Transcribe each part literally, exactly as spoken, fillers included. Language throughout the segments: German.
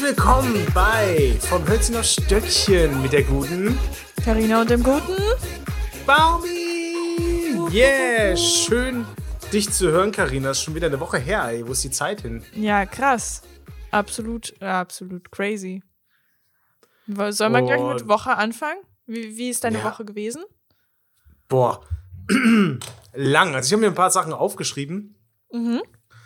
willkommen bei Vom Hölzchen auf Stöckchen mit der guten Carina und dem guten Baumi. Yeah, schön dich zu hören, Carina. Ist schon wieder eine Woche her, ey. Wo ist die Zeit hin? Ja, krass. Absolut, ja, absolut crazy. Sollen wir gleich mit Woche anfangen? Wie, wie ist deine ja. Woche gewesen? Boah, lang. Also ich habe mir ein paar Sachen aufgeschrieben. Mhm.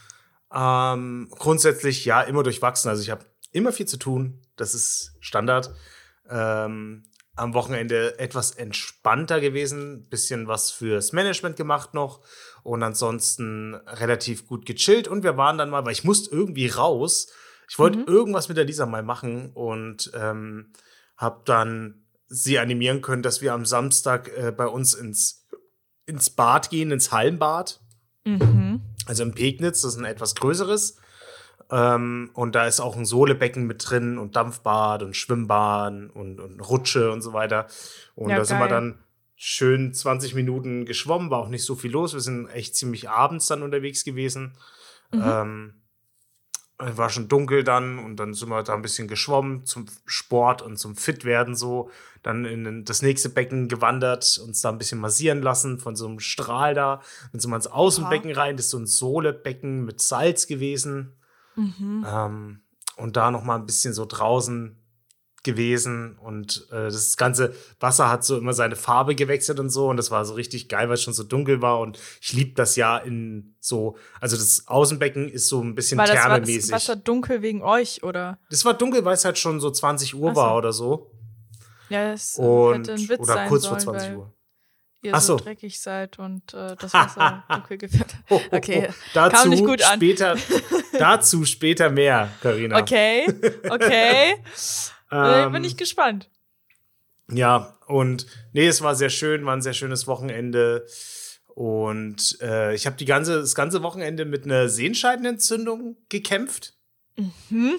Ähm, grundsätzlich, ja, immer durchwachsen. Also ich habe immer viel zu tun. Das ist Standard. Ähm, am Wochenende etwas entspannter gewesen. Bisschen was fürs Management gemacht noch. Und ansonsten relativ gut gechillt. Und wir waren dann mal, weil ich musste irgendwie raus. Ich wollte mhm. irgendwas mit der Lisa mal machen. Und ähm, habe dann sie animieren können, dass wir am Samstag äh, bei uns ins, ins Bad gehen, ins Hallenbad. Mhm. Also im Pegnitz, das ist ein etwas größeres. Ähm, und da ist auch ein Sohlebecken mit drin und Dampfbad und Schwimmbad und, und Rutsche und so weiter. Und ja, da geil. sind wir dann schön zwanzig Minuten geschwommen, war auch nicht so viel los. Wir sind echt ziemlich abends dann unterwegs gewesen. Mhm. Ähm, war schon dunkel dann und dann sind wir da ein bisschen geschwommen zum Sport und zum Fitwerden so. Dann in das nächste Becken gewandert, uns da ein bisschen massieren lassen von so einem Strahl da. Dann sind wir ins Außenbecken Aha. rein, das ist so ein Sohlebecken mit Salz gewesen. Mhm. Ähm, und da noch mal ein bisschen so draußen gewesen und äh, das ganze Wasser hat so immer seine Farbe gewechselt und so und das war so richtig geil, weil es schon so dunkel war und ich liebe das ja in so, also das Außenbecken ist so ein bisschen war das, thermemäßig. War das Wasser dunkel wegen euch, oder? Das war dunkel, weil es halt schon so zwanzig Uhr Ach so. war oder so. Ja, das und, hätte ein Witz oder sein kurz sollen, vor zwanzig weil Uhr. ihr Ach so so. dreckig seid und äh, das Wasser dunkel gefärbt. Oh, oh, oh. Okay, dazu kam nicht gut an. Später, dazu später mehr, Carina. Okay, okay. ähm, Bin ich gespannt. Ja, und nee, es war sehr schön, war ein sehr schönes Wochenende. Und äh, ich habe die ganze, das ganze Wochenende mit einer Sehenscheidenentzündung gekämpft. Mhm.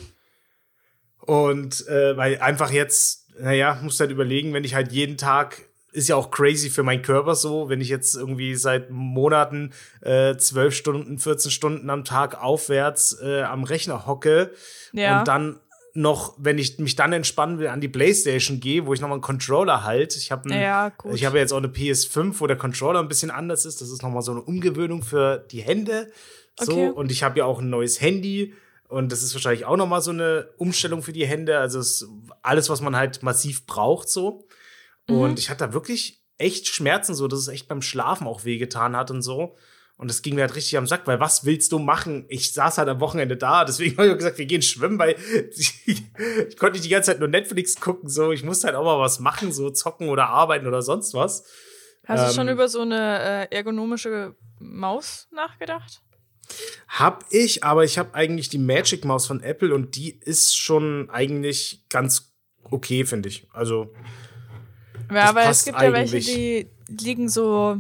Und äh, weil einfach jetzt, naja, musst halt überlegen, wenn ich halt jeden Tag, ist ja auch crazy für meinen Körper so, wenn ich jetzt irgendwie seit Monaten äh, zwölf Stunden, vierzehn Stunden am Tag aufwärts äh, am Rechner hocke ja. und dann noch, wenn ich mich dann entspannen will, an die Playstation gehe, wo ich nochmal einen Controller halt. Ich habe ja, ich habe jetzt auch eine P S fünf, wo der Controller ein bisschen anders ist. Das ist nochmal so eine Umgewöhnung für die Hände. So. Okay. Und ich habe ja auch ein neues Handy. Und das ist wahrscheinlich auch nochmal so eine Umstellung für die Hände. Also es ist alles, was man halt massiv braucht, so. Mhm. Und ich hatte da wirklich echt Schmerzen, so, dass es echt beim Schlafen auch wehgetan hat und so. Und das ging mir halt richtig am Sack, weil was willst du machen? Ich saß halt am Wochenende da, deswegen habe ich gesagt, wir gehen schwimmen, weil ich, ich konnte nicht die ganze Zeit nur Netflix gucken, so. Ich musste halt auch mal was machen, so zocken oder arbeiten oder sonst was. Hast ähm, du schon über so eine äh, ergonomische Maus nachgedacht? Hab ich, aber ich habe eigentlich die Magic Maus von Apple und die ist schon eigentlich ganz okay, finde ich. Also ja, aber es gibt eigentlich. ja welche, die liegen so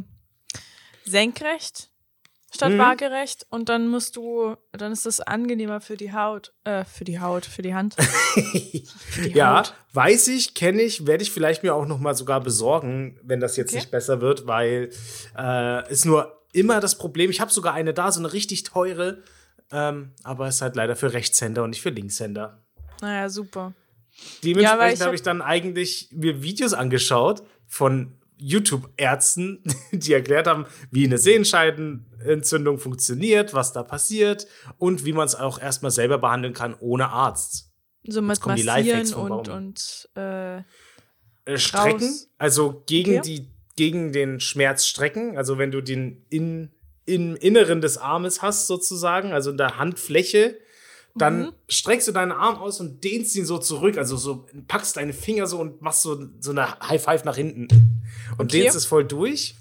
senkrecht statt Mhm. waagerecht und dann musst du, dann ist das angenehmer für die Haut, äh, für die Haut, für die Hand. für die ja, Haut. weiß ich, kenne ich, werde ich vielleicht mir auch noch mal sogar besorgen, wenn das jetzt Okay. nicht besser wird, weil äh, ist nur immer das Problem. Ich habe sogar eine da, so eine richtig teure, ähm, aber ist halt leider für Rechtshänder und nicht für Linkshänder. Naja, super. Dementsprechend Ja, ich habe hab ich dann eigentlich mir Videos angeschaut von YouTube-Ärzten, die erklärt haben, wie eine Sehenscheidenentzündung funktioniert, was da passiert und wie man es auch erstmal selber behandeln kann ohne Arzt. So mit kommen die Massieren Lifehacks vom und, Baum. und äh, Äh, strecken, raus. also gegen, Okay. die, gegen den Schmerz strecken, also wenn du den in, im Inneren des Armes hast sozusagen, also in der Handfläche, dann Mhm. streckst du deinen Arm aus und dehnst ihn so zurück, also so packst deine Finger so und machst so, so eine High Five nach hinten und Okay. dehnst es voll durch.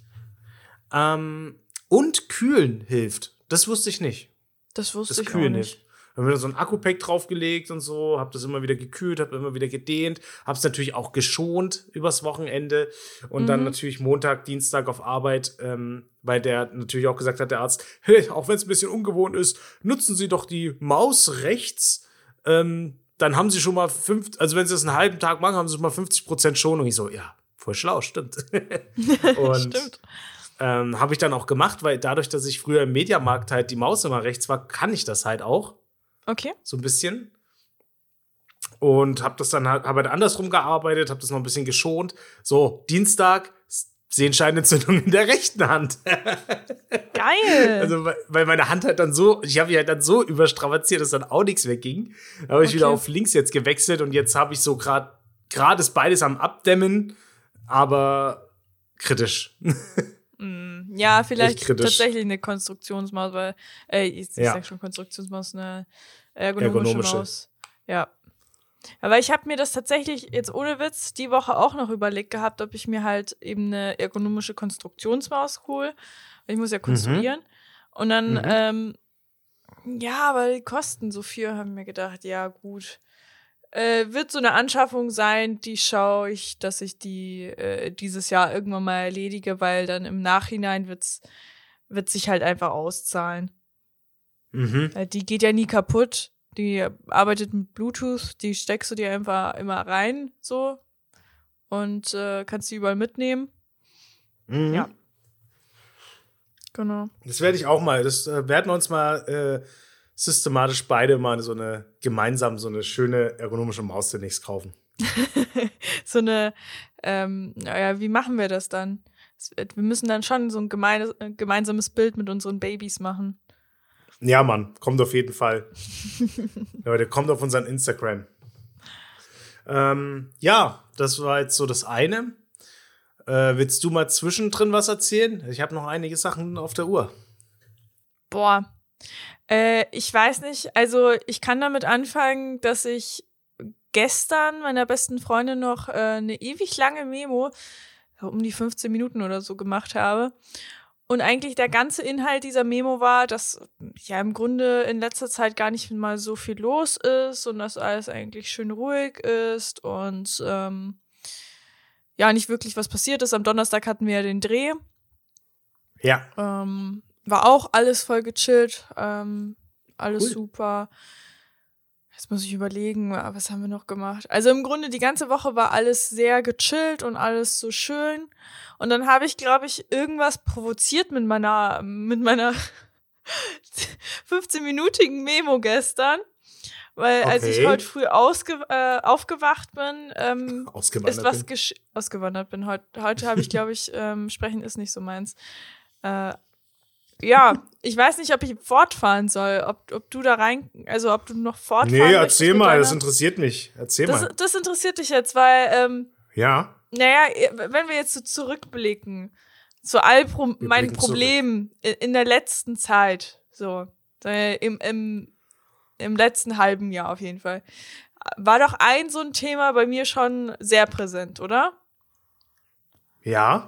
Ähm, und kühlen hilft. Das wusste ich nicht. das wusste Das ich auch Kühlen nicht. hilft. Haben wir so ein Akku-Pack draufgelegt und so, hab das immer wieder gekühlt, hab immer wieder gedehnt, hab's natürlich auch geschont übers Wochenende und Mhm. dann natürlich Montag, Dienstag auf Arbeit, ähm, weil der natürlich auch gesagt hat, der Arzt, hey, auch wenn es ein bisschen ungewohnt ist, nutzen Sie doch die Maus rechts, ähm, dann haben Sie schon mal fünf, also wenn Sie das einen halben Tag machen, haben Sie schon mal fünfzig Prozent Schonung. Ich so, ja, voll schlau, stimmt. und Stimmt. ähm, habe ich dann auch gemacht, weil dadurch, dass ich früher im Mediamarkt halt die Maus immer rechts war, kann ich das halt auch. Okay. So ein bisschen. und habe das dann halt, habe halt andersrum gearbeitet, habe das noch ein bisschen geschont. So, Dienstag, Sehenscheidenentzündung in der rechten Hand. Geil! Also, weil meine Hand halt dann so, ich habe die halt dann so überstrapaziert, dass dann auch nichts wegging. Da habe ich okay. wieder auf links jetzt gewechselt und jetzt habe ich so gerade, gerade ist beides am Abdämmen, aber kritisch. mm, ja, vielleicht tatsächlich eine Konstruktionsmaus, weil, äh, ich, ich ja. sag schon Konstruktionsmaus, eine ergonomische, ergonomische. Maus. Ja. Aber ich habe mir das tatsächlich jetzt ohne Witz die Woche auch noch überlegt gehabt, ob ich mir halt eben eine ergonomische Konstruktionsmaus hole. Ich muss ja konstruieren. Mhm. Und dann, mhm. ähm, ja, aber die kosten so viel, haben mir gedacht, ja gut. Äh, wird so eine Anschaffung sein, die schaue ich, dass ich die äh, dieses Jahr irgendwann mal erledige, weil dann im Nachhinein wird's, wird sich halt einfach auszahlen. Mhm. Weil die geht ja nie kaputt. Die arbeitet mit Bluetooth, die steckst du dir einfach immer rein, so. Und äh, kannst die überall mitnehmen. Mhm. Ja. Genau. Das werde ich auch mal, das äh, werden wir uns mal äh, systematisch beide mal so eine, gemeinsam so eine schöne ergonomische Maus demnächst kaufen. so eine, ähm, naja, wie machen wir das dann? Wir müssen dann schon so ein gemeines, äh, gemeinsames Bild mit unseren Babys machen. Ja, Mann, kommt auf jeden Fall. Leute, kommt auf unseren Instagram. Ähm, ja, das war jetzt so das eine. Äh, willst du mal zwischendrin was erzählen? Ich habe noch einige Sachen auf der Uhr. Boah, äh, ich weiß nicht. Also ich kann damit anfangen, dass ich gestern meiner besten Freundin noch äh, eine ewig lange Memo, um die fünfzehn Minuten oder so gemacht habe. Und eigentlich der ganze Inhalt dieser Memo war, dass ja im Grunde in letzter Zeit gar nicht mal so viel los ist und dass alles eigentlich schön ruhig ist und ähm, ja, nicht wirklich was passiert ist. Am Donnerstag hatten wir ja den Dreh. Ja. Ähm, war auch alles voll gechillt, ähm, alles cool. Super. Jetzt muss ich überlegen, was haben wir noch gemacht? Also im Grunde die ganze Woche war alles sehr gechillt und alles so schön. Und dann habe ich, glaube ich, irgendwas provoziert mit meiner, mit meiner fünfzehn-minütigen Memo gestern. Weil okay. als ich heute früh ausge- äh, aufgewacht bin, ähm, ausgewandert ist was bin. gesch- ausgewandert bin. Heut, heute habe ich, glaube ich, ähm, sprechen ist nicht so meins. Äh, ja, ich weiß nicht, ob ich fortfahren soll, ob, ob du da rein, also ob du noch fortfahren Nee, erzähl mal, das interessiert mich. Erzähl das, mal. Das interessiert dich jetzt, weil, ähm, ja. Naja, wenn wir jetzt so zurückblicken, zu all Pro- meinen Problemen zurück. in der letzten Zeit, so, im, im, im letzten halben Jahr auf jeden Fall, war doch ein so ein Thema bei mir schon sehr präsent, oder? Ja.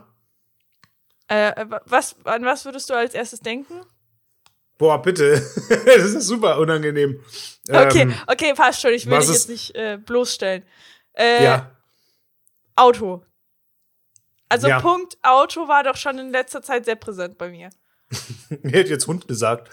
Äh, was, an was würdest du als erstes denken? Boah, bitte. Das ist super unangenehm. Okay, ähm, okay, passt schon. Ich will dich jetzt nicht äh, bloßstellen. Äh, ja. Auto. Also ja. Punkt Auto war doch schon in letzter Zeit sehr präsent bei mir. Ich hätte jetzt Hund gesagt.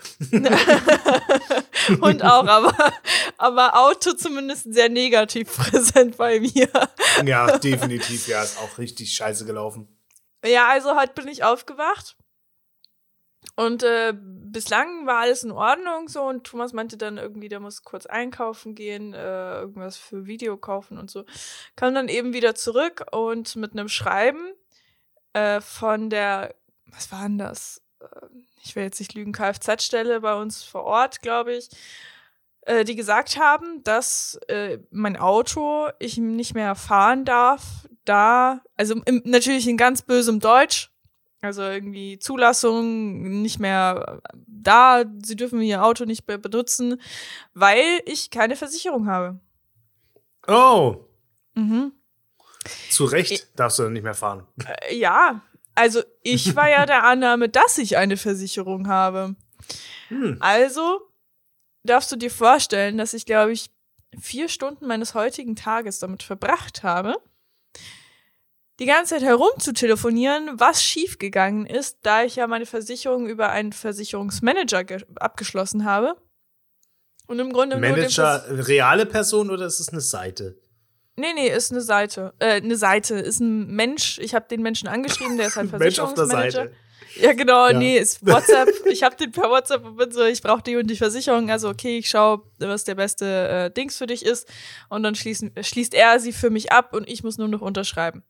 Hund auch, aber, aber Auto zumindest sehr negativ präsent bei mir. Ja, definitiv. Ja, ist auch richtig scheiße gelaufen. Ja, also heute bin ich aufgewacht und äh, bislang war alles in Ordnung so und Thomas meinte dann irgendwie, der muss kurz einkaufen gehen, äh, irgendwas für Video kaufen und so. Kam dann eben wieder zurück und mit einem Schreiben äh, von der, was war denn das? Ich will jetzt nicht lügen, Kfz-Stelle bei uns vor Ort, glaube ich, äh, die gesagt haben, dass äh, mein Auto ich nicht mehr fahren darf, da, also im, natürlich in ganz bösem Deutsch, also irgendwie Zulassung nicht mehr da, sie dürfen ihr Auto nicht mehr benutzen, weil ich keine Versicherung habe. Oh. Mhm. Zu Recht darfst du dann nicht mehr fahren. Äh, ja, also ich war ja der Annahme, dass ich eine Versicherung habe. Hm. Also darfst du dir vorstellen, dass ich, glaube ich, vier Stunden meines heutigen Tages damit verbracht habe, die ganze Zeit herumzutelefonieren, was schiefgegangen ist, da ich ja meine Versicherung über einen Versicherungsmanager ge- abgeschlossen habe. Und im Grunde Manager, nur den Vers- reale Person oder ist es eine Seite? Nee, nee, ist eine Seite. Äh, eine Seite, ist ein Mensch. Ich habe den Menschen angeschrieben, der ist halt Mensch auf der Versicherungsmanager. Seite. Ja, genau, Ja. nee, ist WhatsApp. Ich hab den per WhatsApp und bin so, ich brauche die und die Versicherung. Also, okay, ich schaue, was der beste äh, Dings für dich ist. Und dann schließen, schließt er sie für mich ab und ich muss nur noch unterschreiben.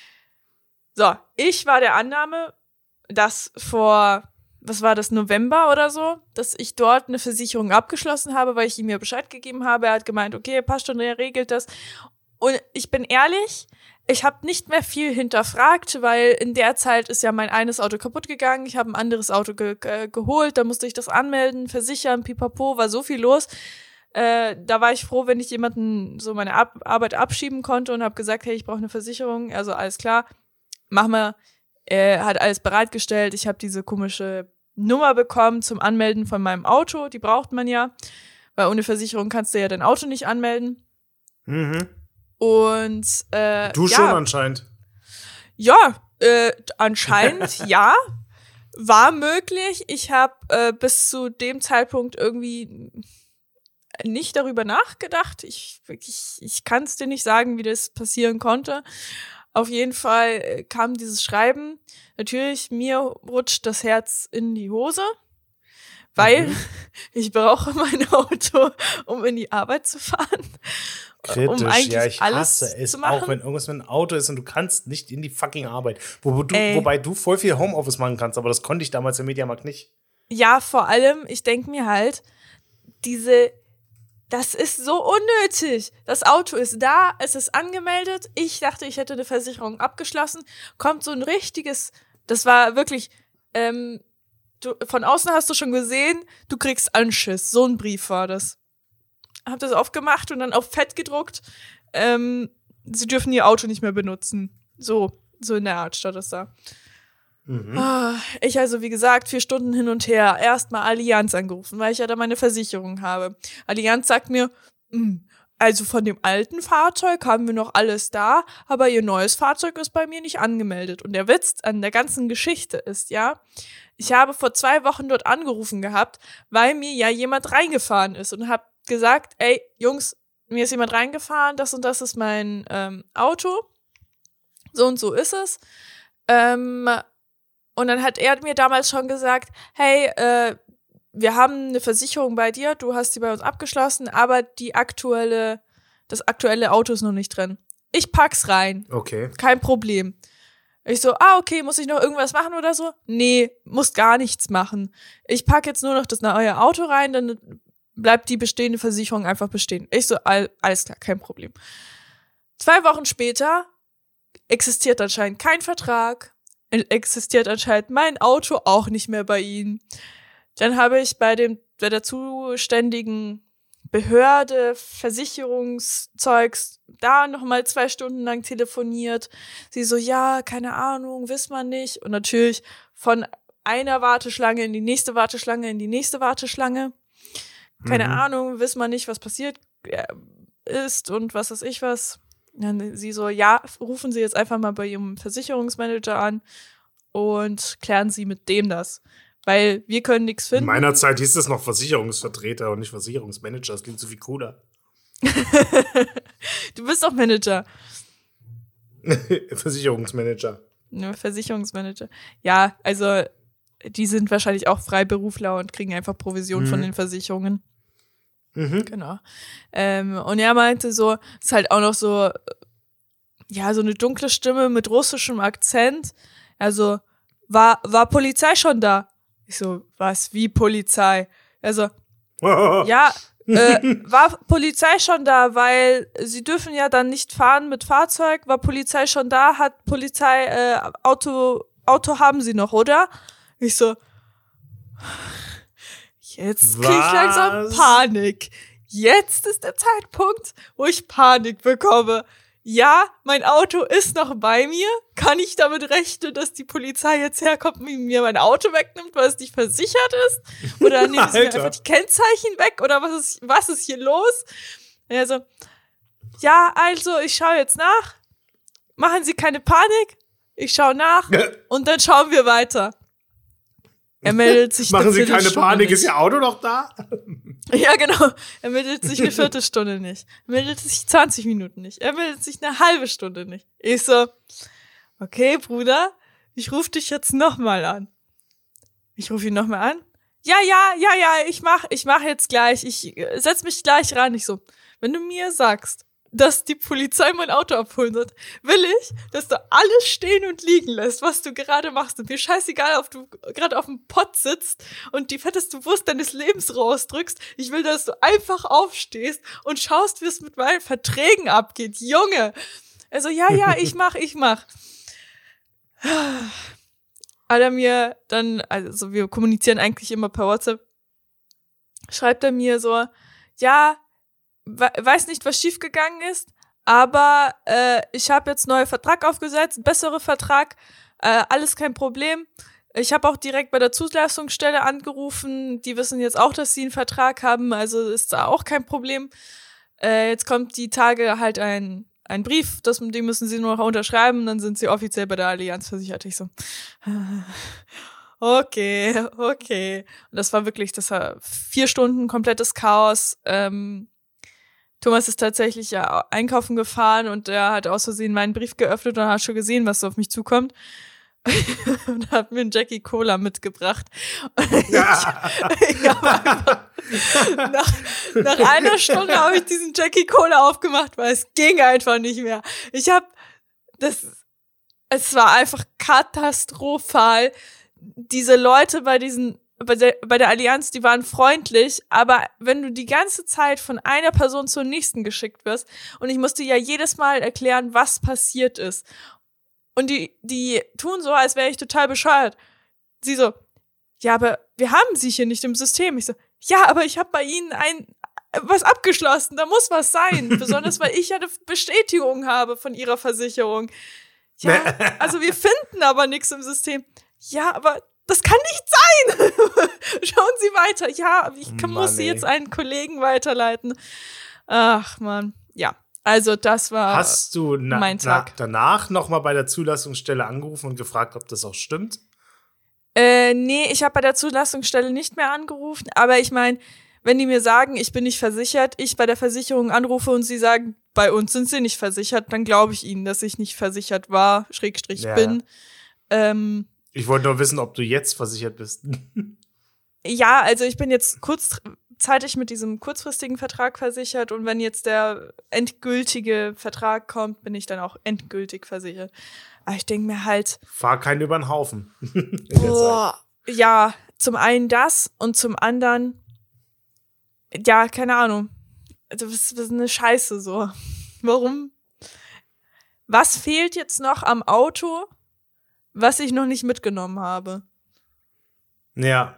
So, ich war der Annahme, dass vor, was war das, November oder so, dass ich dort eine Versicherung abgeschlossen habe, weil ich ihm ja Bescheid gegeben habe. Er hat gemeint, okay, passt schon, er regelt das. Und ich bin ehrlich, ich habe nicht mehr viel hinterfragt, weil in der Zeit ist ja mein eines Auto kaputt gegangen. Ich habe ein anderes Auto ge- ge- geholt, da musste ich das anmelden, versichern, pipapo, war so viel los. Äh, da war ich froh, wenn ich jemanden so meine Ab- Arbeit abschieben konnte und habe gesagt, hey, ich brauche eine Versicherung. Also alles klar, mach mal. Er hat alles bereitgestellt. Ich habe diese komische Nummer bekommen zum Anmelden von meinem Auto. Die braucht man ja, weil ohne Versicherung kannst du ja dein Auto nicht anmelden. Mhm. Und äh, Du ja, schon anscheinend. Ja, äh, anscheinend ja, war möglich. Ich habe äh, bis zu dem Zeitpunkt irgendwie nicht darüber nachgedacht. Ich wirklich, ich kann es dir nicht sagen, wie das passieren konnte. Auf jeden Fall äh, kam dieses Schreiben. Natürlich, mir rutscht das Herz in die Hose, weil Mhm. ich brauche mein Auto, um in die Arbeit zu fahren. Kritisch, um eigentlich ja, ich alles hasse es zu machen. auch, wenn irgendwas mit einem Auto ist und du kannst nicht in die fucking Arbeit. Wo, wo du, Ey. wobei du voll viel Homeoffice machen kannst, aber das konnte ich damals im Mediamarkt nicht. Ja, vor allem, ich denke mir halt, diese, das ist so unnötig. Das Auto ist da, es ist angemeldet. Ich dachte, ich hätte eine Versicherung abgeschlossen. Kommt so ein richtiges, das war wirklich, ähm, du, von außen hast du schon gesehen, du kriegst Anschiss. So ein Brief war das. Hab das aufgemacht und dann auf Fett gedruckt. Ähm, sie dürfen ihr Auto nicht mehr benutzen. So, so in der Art stand das da. Mhm. Ah, ich also, wie gesagt, vier Stunden hin und her. Erstmal Allianz angerufen, weil ich ja da meine Versicherung habe. Allianz sagt mir, "Mm, also von dem alten Fahrzeug haben wir noch alles da, aber ihr neues Fahrzeug ist bei mir nicht angemeldet." Und der Witz an der ganzen Geschichte ist, ja, ich habe vor zwei Wochen dort angerufen gehabt, weil mir ja jemand reingefahren ist und habe gesagt, ey, Jungs, mir ist jemand reingefahren, das und das ist mein ähm, Auto. So und so ist es. Ähm, und dann hat er mir damals schon gesagt, hey, äh, wir haben eine Versicherung bei dir, du hast die bei uns abgeschlossen, aber die aktuelle, das aktuelle Auto ist noch nicht drin. Ich pack's rein. Okay. Kein Problem. Ich so, ah, okay, muss ich noch irgendwas machen oder so? Nee, muss gar nichts machen. Ich pack jetzt nur noch das neue Auto rein, dann bleibt die bestehende Versicherung einfach bestehen. Ich so, all, alles klar, kein Problem. Zwei Wochen später existiert anscheinend kein Vertrag, existiert anscheinend mein Auto auch nicht mehr bei ihnen. Dann habe ich bei dem bei der zuständigen Behörde, Versicherungszeugs, da nochmal zwei Stunden lang telefoniert. Sie so, ja, keine Ahnung, wissen wir nicht. Und natürlich von einer Warteschlange in die nächste Warteschlange, in die nächste Warteschlange. Keine Mhm. Ahnung, wissen wir nicht, was passiert ist und was weiß ich was. Dann sie so, ja, rufen Sie jetzt einfach mal bei Ihrem Versicherungsmanager an und klären Sie mit dem das. Weil wir können nichts In finden. meiner Zeit hieß es noch Versicherungsvertreter und nicht Versicherungsmanager. Das klingt so viel cooler. Du bist doch Manager. Versicherungsmanager. Ja, Versicherungsmanager. Ja, also die sind wahrscheinlich auch Freiberufler und kriegen einfach Provision Mhm. von den Versicherungen. Mhm. Genau. Ähm, und er meinte so, ist halt auch noch so, ja, so eine dunkle Stimme mit russischem Akzent. Also, war, war Polizei schon da? Ich so, was, wie Polizei? Also, ja, äh, war Polizei schon da, weil sie dürfen ja dann nicht fahren mit Fahrzeug. War Polizei schon da? Hat Polizei, äh, Auto, Auto haben sie noch, oder? Ich so, jetzt krieg ich langsam Was? Panik. Jetzt ist der Zeitpunkt, wo ich Panik bekomme. Ja, mein Auto ist noch bei mir. Kann ich damit rechnen, dass die Polizei jetzt herkommt und mir mein Auto wegnimmt, weil es nicht versichert ist? Oder nehmen sie mir Alter. einfach die Kennzeichen weg? Oder was ist, was ist hier los? Also, ja, also, ich schaue jetzt nach. Machen Sie keine Panik. Ich schaue nach und dann schauen wir weiter. Er meldet sich Machen eine Sie keine Viertelstunde Panik, nicht. ist Ihr Auto noch da? Ja, genau. Er meldet sich eine Viertelstunde nicht. Er meldet sich zwanzig Minuten nicht. Er meldet sich eine halbe Stunde nicht. Ich so, okay, Bruder, ich rufe dich jetzt nochmal an. Ich rufe ihn nochmal an. Ja, ja, ja, ja, ich mach, ich mach jetzt gleich. Ich äh, setz mich gleich ran. Ich so, wenn du mir sagst, dass die Polizei mein Auto abholen wird, will ich, dass du alles stehen und liegen lässt, was du gerade machst. Und mir scheißegal, ob du gerade auf dem Pott sitzt und die fetteste Wurst deines Lebens rausdrückst. Ich will, dass du einfach aufstehst und schaust, wie es mit meinen Verträgen abgeht. Junge! Also, ja, ja, ich mach, ich mach. Hat er mir dann, also wir kommunizieren eigentlich immer per WhatsApp, schreibt er mir so, ja, weiß nicht, was schiefgegangen ist, aber äh, ich habe jetzt einen neuen Vertrag aufgesetzt, einen besseren Vertrag, äh, alles kein Problem. Ich habe auch direkt bei der Zulassungsstelle angerufen, die wissen jetzt auch, dass sie einen Vertrag haben, also ist da auch kein Problem. Äh, jetzt kommt die Tage halt ein ein Brief, das, den müssen sie nur noch unterschreiben, dann sind sie offiziell bei der Allianz versichert. Ich so, okay, okay. Und das war wirklich, das war vier Stunden komplettes Chaos. Ähm, Thomas ist tatsächlich ja einkaufen gefahren und er hat aus Versehen meinen Brief geöffnet und hat schon gesehen, was so auf mich zukommt. Und hat mir einen Jackie Cola mitgebracht. Und ja. ich, ich hab einfach, nach, nach einer Stunde habe ich diesen Jackie Cola aufgemacht, weil es ging einfach nicht mehr. Ich habe das, es war einfach katastrophal. Diese Leute bei diesen, bei der, bei der Allianz, die waren freundlich, aber wenn du die ganze Zeit von einer Person zur nächsten geschickt wirst und ich musste ja jedes Mal erklären, was passiert ist. Und die, die tun so, als wäre ich total bescheuert. Sie so, ja, aber wir haben sie hier nicht im System. Ich so, ja, aber ich habe bei ihnen ein was abgeschlossen, da muss was sein. Besonders, weil ich ja eine Bestätigung habe von ihrer Versicherung. Ja, also wir finden aber nichts im System. Ja, aber das kann nicht sein. Schauen Sie weiter. Ja, ich kann, Mann, muss Sie jetzt einen Kollegen weiterleiten. Ach, Mann, ja. Also das war Hast du na, mein Tag. Na, danach nochmal bei der Zulassungsstelle angerufen und gefragt, ob das auch stimmt? Äh, nee, ich habe bei der Zulassungsstelle nicht mehr angerufen. Aber ich meine, wenn die mir sagen, ich bin nicht versichert, ich bei der Versicherung anrufe und sie sagen, bei uns sind sie nicht versichert, dann glaube ich ihnen, dass ich nicht versichert war, Schrägstrich ja. bin. Ähm, ich wollte nur wissen, ob du jetzt versichert bist. Ja, also ich bin jetzt kurz... zeitig mit diesem kurzfristigen Vertrag versichert und wenn jetzt der endgültige Vertrag kommt, bin ich dann auch endgültig versichert. Aber ich denke mir halt... Fahr keinen über den Haufen. Boah, ja, zum einen das und zum anderen, ja, keine Ahnung. Das ist, das ist eine Scheiße so. Warum? Was fehlt jetzt noch am Auto, was ich noch nicht mitgenommen habe? Ja.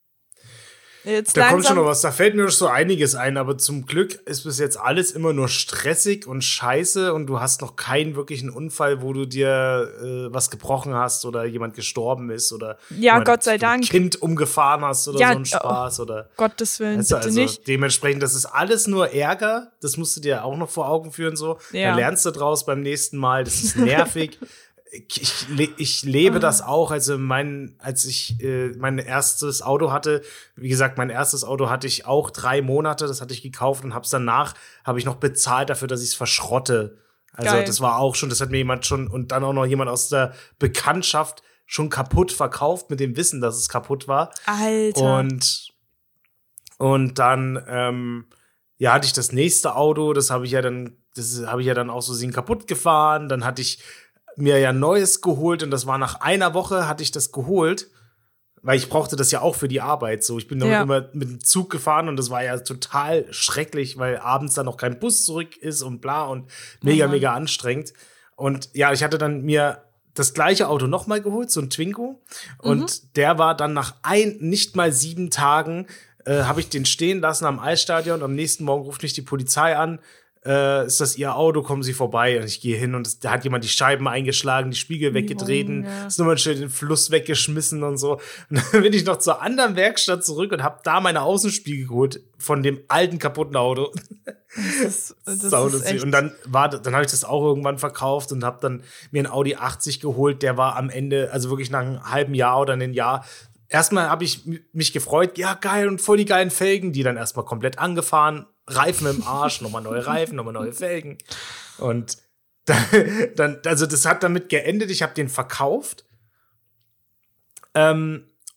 Jetzt da kommt schon noch was, da fällt mir so einiges ein, aber zum Glück ist bis jetzt alles immer nur stressig und scheiße und du hast noch keinen wirklichen Unfall, wo du dir äh, was gebrochen hast oder jemand gestorben ist oder ja, Gott sei Dank. ein Kind umgefahren hast oder ja, so ein Spaß. Oh, oder Gottes Willen, weißt du, bitte also nicht. Dementsprechend, das ist alles nur Ärger, das musst du dir auch noch vor Augen führen, so. Ja. Da lernst du draus beim nächsten Mal, das ist nervig. Ich, ich lebe das auch, also mein, als ich äh, mein erstes Auto hatte, wie gesagt, mein erstes Auto hatte ich auch drei Monate, das hatte ich gekauft und hab's danach, habe ich noch bezahlt dafür, dass ich es verschrotte. Also Geil. Das war auch schon, das hat mir jemand schon, und dann auch noch jemand aus der Bekanntschaft schon kaputt verkauft, mit dem Wissen, dass es kaputt war. Alter. Und, und dann, ähm, ja, hatte ich das nächste Auto, das habe ich ja dann, das habe ich ja dann auch so sehen kaputt gefahren, dann hatte ich mir ja Neues geholt und das war nach einer Woche hatte ich das geholt, weil ich brauchte das ja auch für die Arbeit. So, ich bin dann ja. immer mit dem Zug gefahren und das war ja total schrecklich, weil abends dann noch kein Bus zurück ist und bla und mega, mhm. mega anstrengend. Und ja, ich hatte dann mir das gleiche Auto nochmal geholt, so ein Twingo. Und mhm. der war dann nach ein, nicht mal sieben Tagen, äh, habe ich den stehen lassen am Eisstadion und am nächsten Morgen ruft mich die Polizei an. Äh, ist das Ihr Auto, kommen Sie vorbei. Und ich gehe hin und es, da hat jemand die Scheiben eingeschlagen, die Spiegel weggetreten, ja. das Nummernschild in den Fluss weggeschmissen und so. Und dann bin ich noch zur anderen Werkstatt zurück und habe da meine Außenspiegel geholt von dem alten kaputten Auto. Das, das ist echt. Und dann war, dann habe ich das auch irgendwann verkauft und habe dann mir einen Audi achtzig geholt. Der war am Ende, also wirklich nach einem halben Jahr oder einem Jahr. Erstmal habe ich mich gefreut, ja geil und voll die geilen Felgen, die dann erstmal komplett angefahren. Reifen im Arsch, nochmal neue Reifen, nochmal neue Felgen. Und dann, dann, also das hat damit geendet, ich habe den verkauft. Ähm,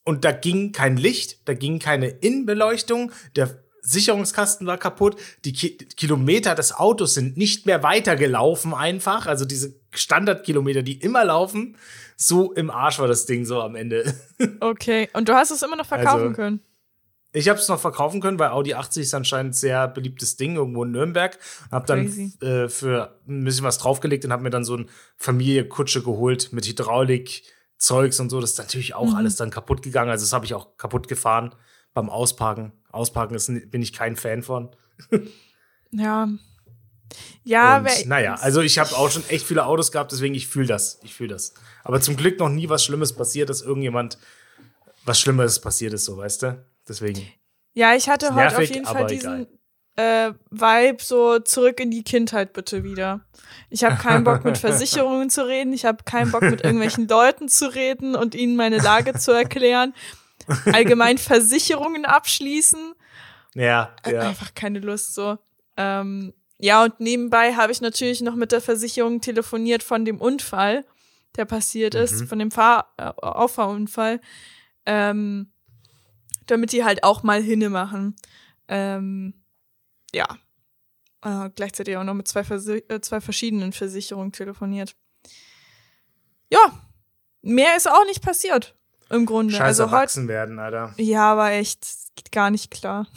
und da ging kein Licht, da ging keine Innenbeleuchtung, der Sicherungskasten war kaputt, die Ki- Kilometer des Autos sind nicht mehr weitergelaufen einfach, also diese Standardkilometer, die immer laufen, so im Arsch war das Ding so am Ende. Okay, und du hast es immer noch verkaufen Also, können? Ich habe es noch verkaufen können, weil Audi achtzig ist anscheinend ein sehr beliebtes Ding irgendwo in Nürnberg. Hab dann äh, für ein bisschen was draufgelegt und habe mir dann so eine Familienkutsche geholt mit Hydraulik-Zeugs und so. Das ist natürlich auch Mhm. alles dann kaputt gegangen. Also das habe ich auch kaputt gefahren beim Ausparken. Ausparken ist, bin ich kein Fan von. Ja. Ja, Und wer, naja, also ich habe auch schon echt viele Autos gehabt, deswegen ich fühle das. Ich fühle das. Aber zum Glück noch nie was Schlimmes passiert, dass irgendjemand was Schlimmes passiert ist, so, weißt du? Deswegen. Ja, ich hatte Ist heute nervig, auf jeden aber Fall diesen äh, Vibe so zurück in die Kindheit bitte wieder. Ich habe keinen Bock mit Versicherungen zu reden, ich habe keinen Bock mit irgendwelchen Leuten zu reden und ihnen meine Lage zu erklären. Allgemein Versicherungen abschließen. Ja, ja. Einfach keine Lust so. Ähm, ja, und nebenbei habe ich natürlich noch mit der Versicherung telefoniert von dem Unfall, der passiert ist, Mhm. von dem Fahr äh, Auffahrunfall. Ähm, damit die halt auch mal hinne machen. Ähm, ja. Äh, gleichzeitig auch noch mit zwei, Versi- äh, zwei verschiedenen Versicherungen telefoniert. Ja, mehr ist auch nicht passiert. Im Grunde. Scheiß also erwachsen heute. werden, Alter. Ja, aber echt, das geht gar nicht klar.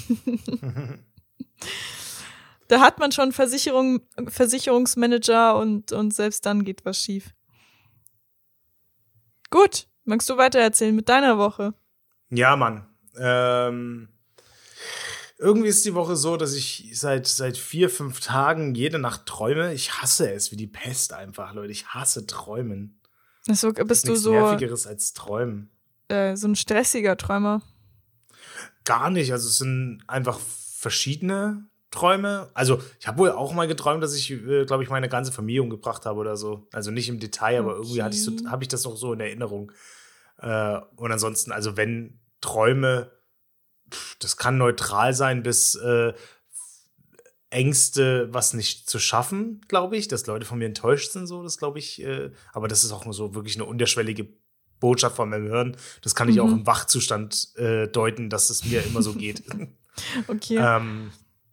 Da hat man schon Versicherung, Versicherungsmanager und, und selbst dann geht was schief. Gut, magst du weitererzählen mit deiner Woche? Ja, Mann. Ähm, irgendwie ist die Woche so, dass ich seit, seit vier, fünf Tagen jede Nacht träume. Ich hasse es wie die Pest einfach, Leute. Ich hasse Träumen. Also, bist du Nichts so, Nervigeres als Träumen. äh, so ein stressiger Träumer? Gar nicht. Also es sind einfach verschiedene Träume. Also ich habe wohl auch mal geträumt, dass ich, äh, glaube ich, meine ganze Familie umgebracht habe oder so. Also nicht im Detail, aber irgendwie hatte ich so, Okay. habe ich das noch so in Erinnerung. Äh, und ansonsten, also wenn Träume, pff, das kann neutral sein bis äh, Ängste, was nicht zu schaffen, glaube ich, dass Leute von mir enttäuscht sind, so, das glaube ich. Äh, aber das ist auch nur so wirklich eine unterschwellige Botschaft von meinem Hirn. Das kann ich auch Mhm. im Wachzustand äh, deuten, dass es mir immer so geht. Okay. ähm,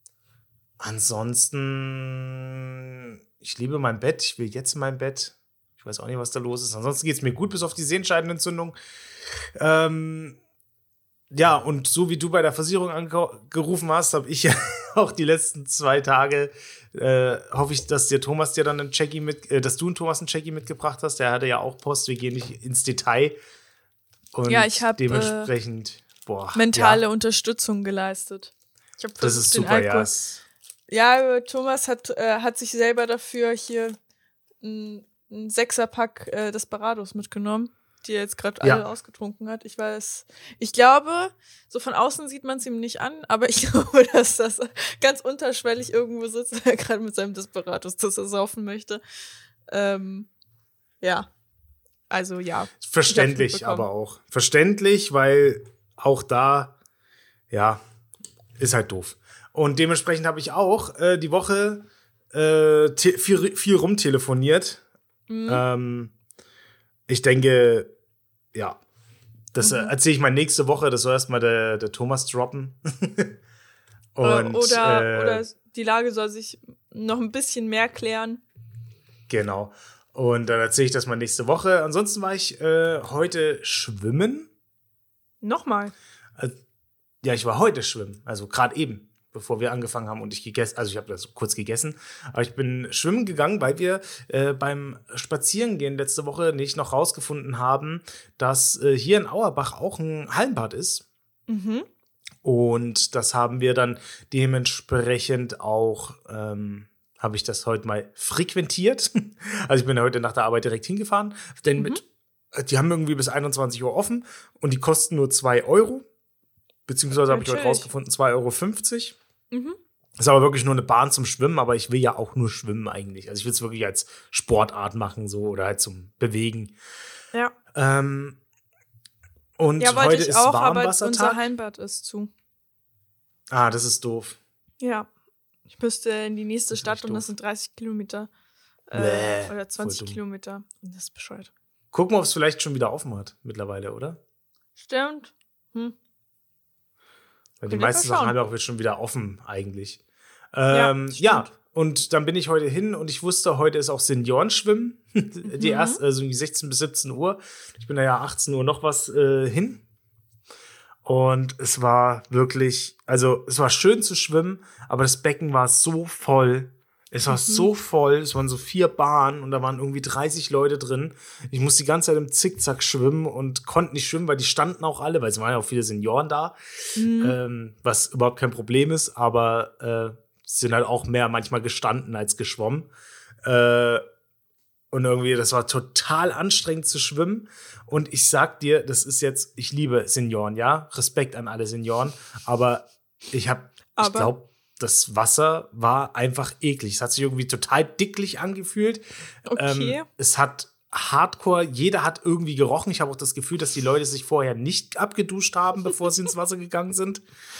ansonsten, ich liebe mein Bett. Ich will jetzt in mein Bett. Ich weiß auch nicht, was da los ist. Ansonsten geht es mir gut, bis auf die Sehenscheidenentzündung. Ähm, ja, und so wie du bei der Versicherung angerufen hast, habe ich ja auch die letzten zwei Tage, äh, hoffe ich, dass dir Thomas dir dann einen Checkie mit, äh, dass du einen Thomas einen Checkie mitgebracht hast. Der hatte ja auch Post. Wir gehen nicht ins Detail. Und Ja, ich hab, dementsprechend, boah. mentale ja, Unterstützung geleistet. Ich habe das versucht, ist den super, ja. Alkohol. es- Ja, Thomas hat, äh, hat sich selber dafür hier ein, ein Sechserpack äh, Desperados mitgenommen, die er jetzt gerade Ja. alle ausgetrunken hat. Ich weiß, ich glaube, so von außen sieht man es ihm nicht an, aber ich glaube, dass das ganz unterschwellig irgendwo sitzt, er gerade mit seinem Desperados, das er saufen möchte. Ähm, ja. Also ja. Verständlich, mitbekommen. aber auch. Verständlich, weil auch da, ja, ist halt doof. Und dementsprechend habe ich auch äh, die Woche äh, te- viel, viel rumtelefoniert. Mhm. Ähm, ich denke, ja, das äh, Mhm. erzähle ich mal nächste Woche. Das soll erstmal der, der Thomas droppen. Oder, Und, oder, äh, oder die Lage soll sich noch ein bisschen mehr klären. Genau. Und dann erzähle ich das mal nächste Woche. Ansonsten war ich äh, heute schwimmen. Nochmal. Ja, ich war heute schwimmen. Also gerade eben, bevor wir angefangen haben und ich gegessen, also ich habe das kurz gegessen, aber ich bin schwimmen gegangen, weil wir äh, beim Spazierengehen letzte Woche nicht noch rausgefunden haben, dass äh, hier in Auerbach auch ein Hallenbad ist. Mhm. Und das haben wir dann dementsprechend auch, ähm, habe ich das heute mal frequentiert. Also ich bin heute nach der Arbeit direkt hingefahren, denn Mhm. mit, die haben irgendwie bis einundzwanzig Uhr offen und die kosten nur zwei Euro. Beziehungsweise habe ich heute Natürlich. rausgefunden, zwei Euro fünfzig. Mhm. Ist aber wirklich nur eine Bahn zum Schwimmen, aber ich will ja auch nur schwimmen eigentlich. Also ich will es wirklich als Sportart machen so oder halt zum Bewegen. Ja. Ähm, und Ja, wollte heute ich ist auch, aber unser Warmwassertag. Heimbad ist zu. Ah, das ist doof. Ja. Ich müsste in die nächste Das ist Stadt echt und das doof. sind dreißig Kilometer. Äh, Bäh, oder zwanzig voll dumm. Kilometer. Das ist bescheuert. Gucken wir, ob es vielleicht schon wieder offen hat mittlerweile, oder? Stimmt. Hm. Weil die Könnt ihr meisten mal Sachen schauen. haben ja auch schon wieder offen eigentlich. Ja, Ähm, stimmt. ja, und dann bin ich heute hin und ich wusste, heute ist auch Seniorenschwimmen. Die Mhm. erst, also irgendwie sechzehn bis siebzehn Uhr. Ich bin da ja achtzehn Uhr noch was äh, hin. Und es war wirklich, also es war schön zu schwimmen, aber das Becken war so voll. Es war Mhm. so voll, es waren so vier Bahnen und da waren irgendwie dreißig Leute drin. Ich musste die ganze Zeit im Zickzack schwimmen und konnte nicht schwimmen, weil die standen auch alle, weil es waren ja auch viele Senioren da, Mhm. ähm, was überhaupt kein Problem ist, aber äh, sind halt auch mehr manchmal gestanden als geschwommen. Äh, und irgendwie, das war total anstrengend zu schwimmen. Und ich sag dir, das ist jetzt, ich liebe Senioren, ja, Respekt an alle Senioren, aber ich habe, ich Aber- glaube, das Wasser war einfach eklig. Es hat sich irgendwie total dicklich angefühlt. Okay. Ähm, es hat Hardcore, jeder hat irgendwie gerochen. Ich habe auch das Gefühl, dass die Leute sich vorher nicht abgeduscht haben, bevor sie ins Wasser gegangen sind.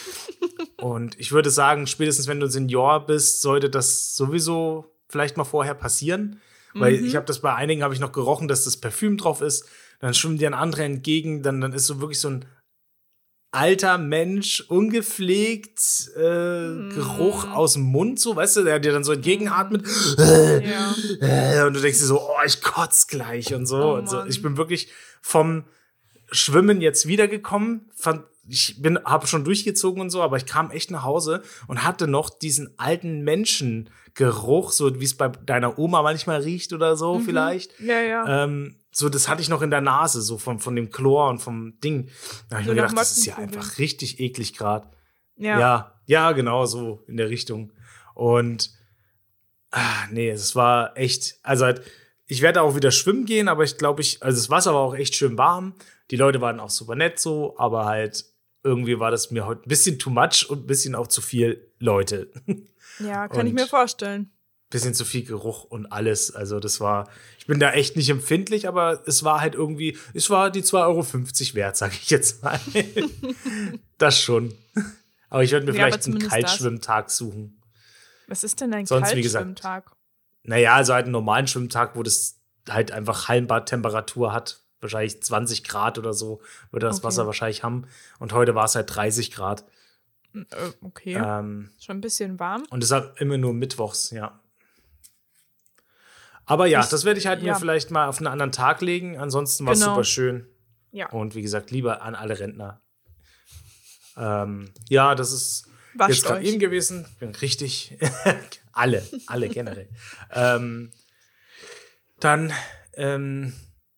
Und ich würde sagen, spätestens wenn du ein Senior bist, sollte das sowieso vielleicht mal vorher passieren. Weil Mhm. ich habe das bei einigen, habe ich noch gerochen, dass das Parfüm drauf ist. Dann schwimmen dir ein anderer entgegen. Dann, dann ist so wirklich so ein alter Mensch, ungepflegt, äh, Mm. Geruch aus dem Mund, so, weißt du, der dir dann so entgegenatmet. Ja. Und du denkst dir so, oh, ich kotz gleich und so. Oh und so. Mann. Ich bin wirklich vom Schwimmen jetzt wiedergekommen. Fand, ich bin, habe schon durchgezogen und so, aber ich kam echt nach Hause und hatte noch diesen alten Menschengeruch, so wie es bei deiner Oma manchmal riecht oder so, Mhm. vielleicht. Ja, ja. Ähm, so, das hatte ich noch in der Nase, so von, von dem Chlor und vom Ding. Da habe ich So mir nach gedacht, das ist ja Mottenkugeln. einfach richtig eklig gerade. Ja. Ja, ja, genau so in der Richtung. Und ah, nee, es war echt, also halt, ich werde auch wieder schwimmen gehen, aber ich glaube, ich, also das Wasser war auch echt schön warm. Die Leute waren auch super nett so, aber halt irgendwie war das mir heute ein bisschen too much und ein bisschen auch zu viel Leute. Ja, kann Und ich mir vorstellen. Bisschen zu viel Geruch und alles. Also das war, ich bin da echt nicht empfindlich, aber es war halt irgendwie, es war die zwei Euro fünfzig wert, sag ich jetzt mal. Das schon. Aber ich würde mir Ja, aber vielleicht einen zumindest das. Kaltschwimmtag suchen. Was ist denn ein Sonst, wie gesagt, Kaltschwimmtag? Naja, also halt einen normalen Schwimmtag, wo das halt einfach Hallenbadtemperatur hat. Wahrscheinlich zwanzig Grad oder so würde das Okay. Wasser wahrscheinlich haben. Und heute war es halt dreißig Grad. Äh, okay. Ähm, Schon ein bisschen warm. und deshalb immer nur mittwochs, ja. Aber ja, Ich- das werde ich halt ja. mir vielleicht mal auf einen anderen Tag legen. Ansonsten war es Genau. super schön. Ja. Und wie gesagt, lieber an alle Rentner. Ähm, ja, das ist Wascht jetzt gerade euch. eben gewesen. Bin richtig. alle, alle generell. ähm, dann, ähm,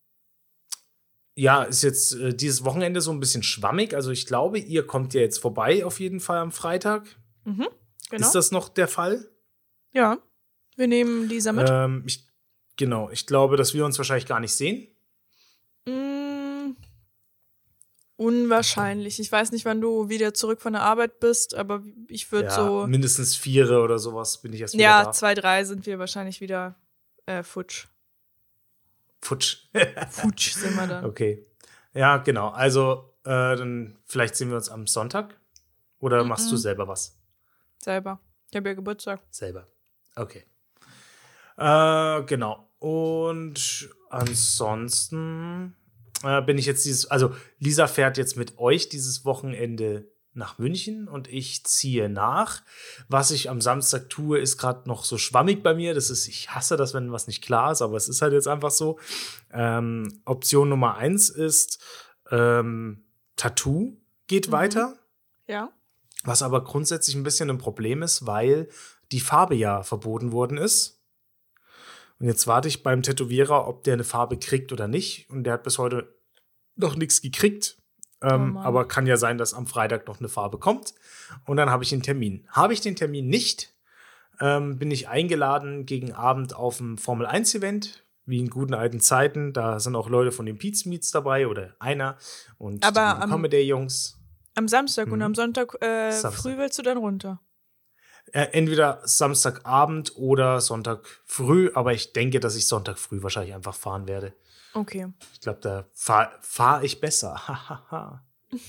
ja, ist jetzt äh, dieses Wochenende so ein bisschen schwammig. Also ich glaube, ihr kommt ja jetzt vorbei auf jeden Fall am Freitag. Mhm. Genau. Ist das noch der Fall? Ja. Wir nehmen Lisa mit. Ähm, ich, genau, ich glaube, dass wir uns wahrscheinlich gar nicht sehen. Mm, unwahrscheinlich. Ich weiß nicht, wann du wieder zurück von der Arbeit bist, aber ich würde Ja, so. mindestens vier oder sowas bin ich erst wieder Ja, da. zwei, drei sind wir wahrscheinlich wieder äh, futsch. Futsch. Futsch sind wir dann. Okay. Ja, genau. Also, äh, dann vielleicht sehen wir uns am Sonntag. Oder Mhm. machst du selber was? Selber. Ich habe ja Geburtstag. Selber. Okay. Äh, genau. Und ansonsten äh, bin ich jetzt dieses, also Lisa fährt jetzt mit euch dieses Wochenende nach München und ich ziehe nach. Was ich am Samstag tue, ist gerade noch so schwammig bei mir. Das ist, ich hasse das, wenn was nicht klar ist, aber es ist halt jetzt einfach so. Ähm, Option Nummer eins ist ähm, Tattoo geht Mhm. weiter. Ja. Was aber grundsätzlich ein bisschen ein Problem ist, weil die Farbe ja verboten worden ist. Und jetzt warte ich beim Tätowierer, ob der eine Farbe kriegt oder nicht. Und der hat bis heute noch nichts gekriegt. Ähm, Oh Mann. aber kann ja sein, dass am Freitag noch eine Farbe kommt. Und dann habe ich den Termin. Habe ich den Termin nicht, ähm, bin ich eingeladen gegen Abend auf ein Formel eins Event, wie in guten alten Zeiten. Da sind auch Leute von den Pete's Meets dabei oder einer. Und Aber die am- Comedy-Jungs. Am Samstag und Mhm. am Sonntag äh, Samstag. früh willst du dann runter. Äh, entweder Samstagabend oder Sonntag früh, aber ich denke, dass ich Sonntag früh wahrscheinlich einfach fahren werde. Okay. Ich glaube, da fahre fahr ich besser. Hahaha.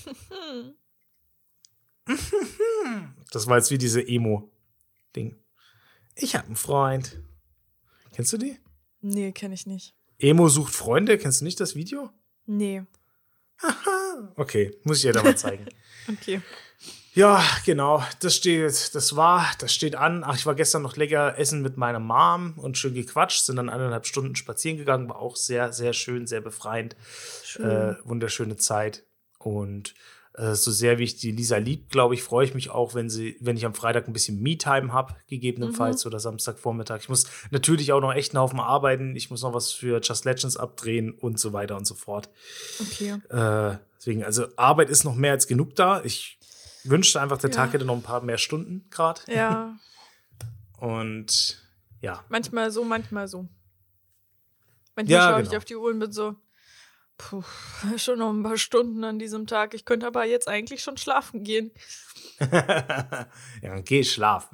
Das war jetzt wie diese Emo-Ding. Ich habe einen Freund. Kennst du die? Nee, kenne ich nicht. Emo sucht Freunde. Kennst du nicht das Video? Nee. Okay, muss ich dir da mal zeigen. Okay. Ja, genau, das steht, das war, das steht an. Ach, ich war gestern noch lecker essen mit meiner Mom und schön gequatscht, sind dann eineinhalb Stunden spazieren gegangen, war auch sehr, sehr schön, sehr befreiend. Äh, wunderschöne Zeit. Und äh, so sehr wie ich die Lisa lieb, glaube ich, freue ich mich auch, wenn sie, wenn ich am Freitag ein bisschen Me-Time habe, gegebenenfalls, oder Samstagvormittag. Ich muss natürlich auch noch echt einen Haufen arbeiten. Ich muss noch was für Just Legends abdrehen und so weiter und so fort. Okay. Äh, deswegen, also Arbeit ist noch mehr als genug da. Ich wünschte einfach, der Ja. Tag hätte noch ein paar mehr Stunden gerade. Ja. Und ja. Manchmal so, manchmal so. Manchmal Ja, schaue genau. ich auf die Uhr und bin so, puh, schon noch ein paar Stunden an diesem Tag. Ich könnte aber jetzt eigentlich schon schlafen gehen. Ja, dann geh schlafen.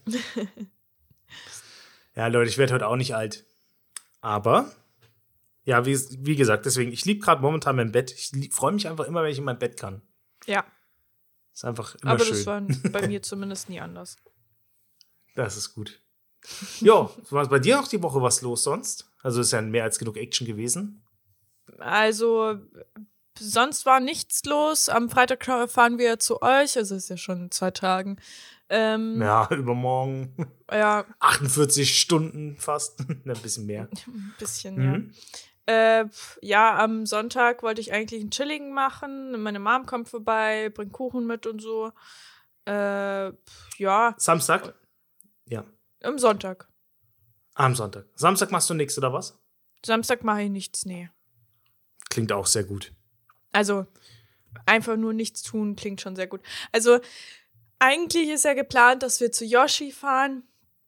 Ja, Leute, ich werde heute auch nicht alt. Aber, ja, wie, wie gesagt, deswegen, ich liebe gerade momentan mein Bett. Ich freue mich einfach immer, wenn ich in mein Bett kann. Ja. Ist einfach immer Aber schön. das war bei mir zumindest nie anders. Das ist gut. Jo, war bei dir noch die Woche was los sonst? Also ist ja mehr als genug Action gewesen. Also, sonst war nichts los. Am Freitag fahren wir zu euch. Also, ist ja schon in zwei Tagen. Ähm, Ja, übermorgen. ja, achtundvierzig Stunden fast. Ein bisschen mehr. ein bisschen, Mhm. ja. Äh, ja, am Sonntag wollte ich eigentlich einen Chilligen machen. Meine Mom kommt vorbei, bringt Kuchen mit und so. Äh, ja, Samstag? Ja. am Sonntag. Am Sonntag. Samstag machst du nichts, oder was? Samstag mache ich nichts, nee. Klingt auch sehr gut. Also, einfach nur nichts tun klingt schon sehr gut. Also, eigentlich ist ja geplant, dass wir zu Yoshi fahren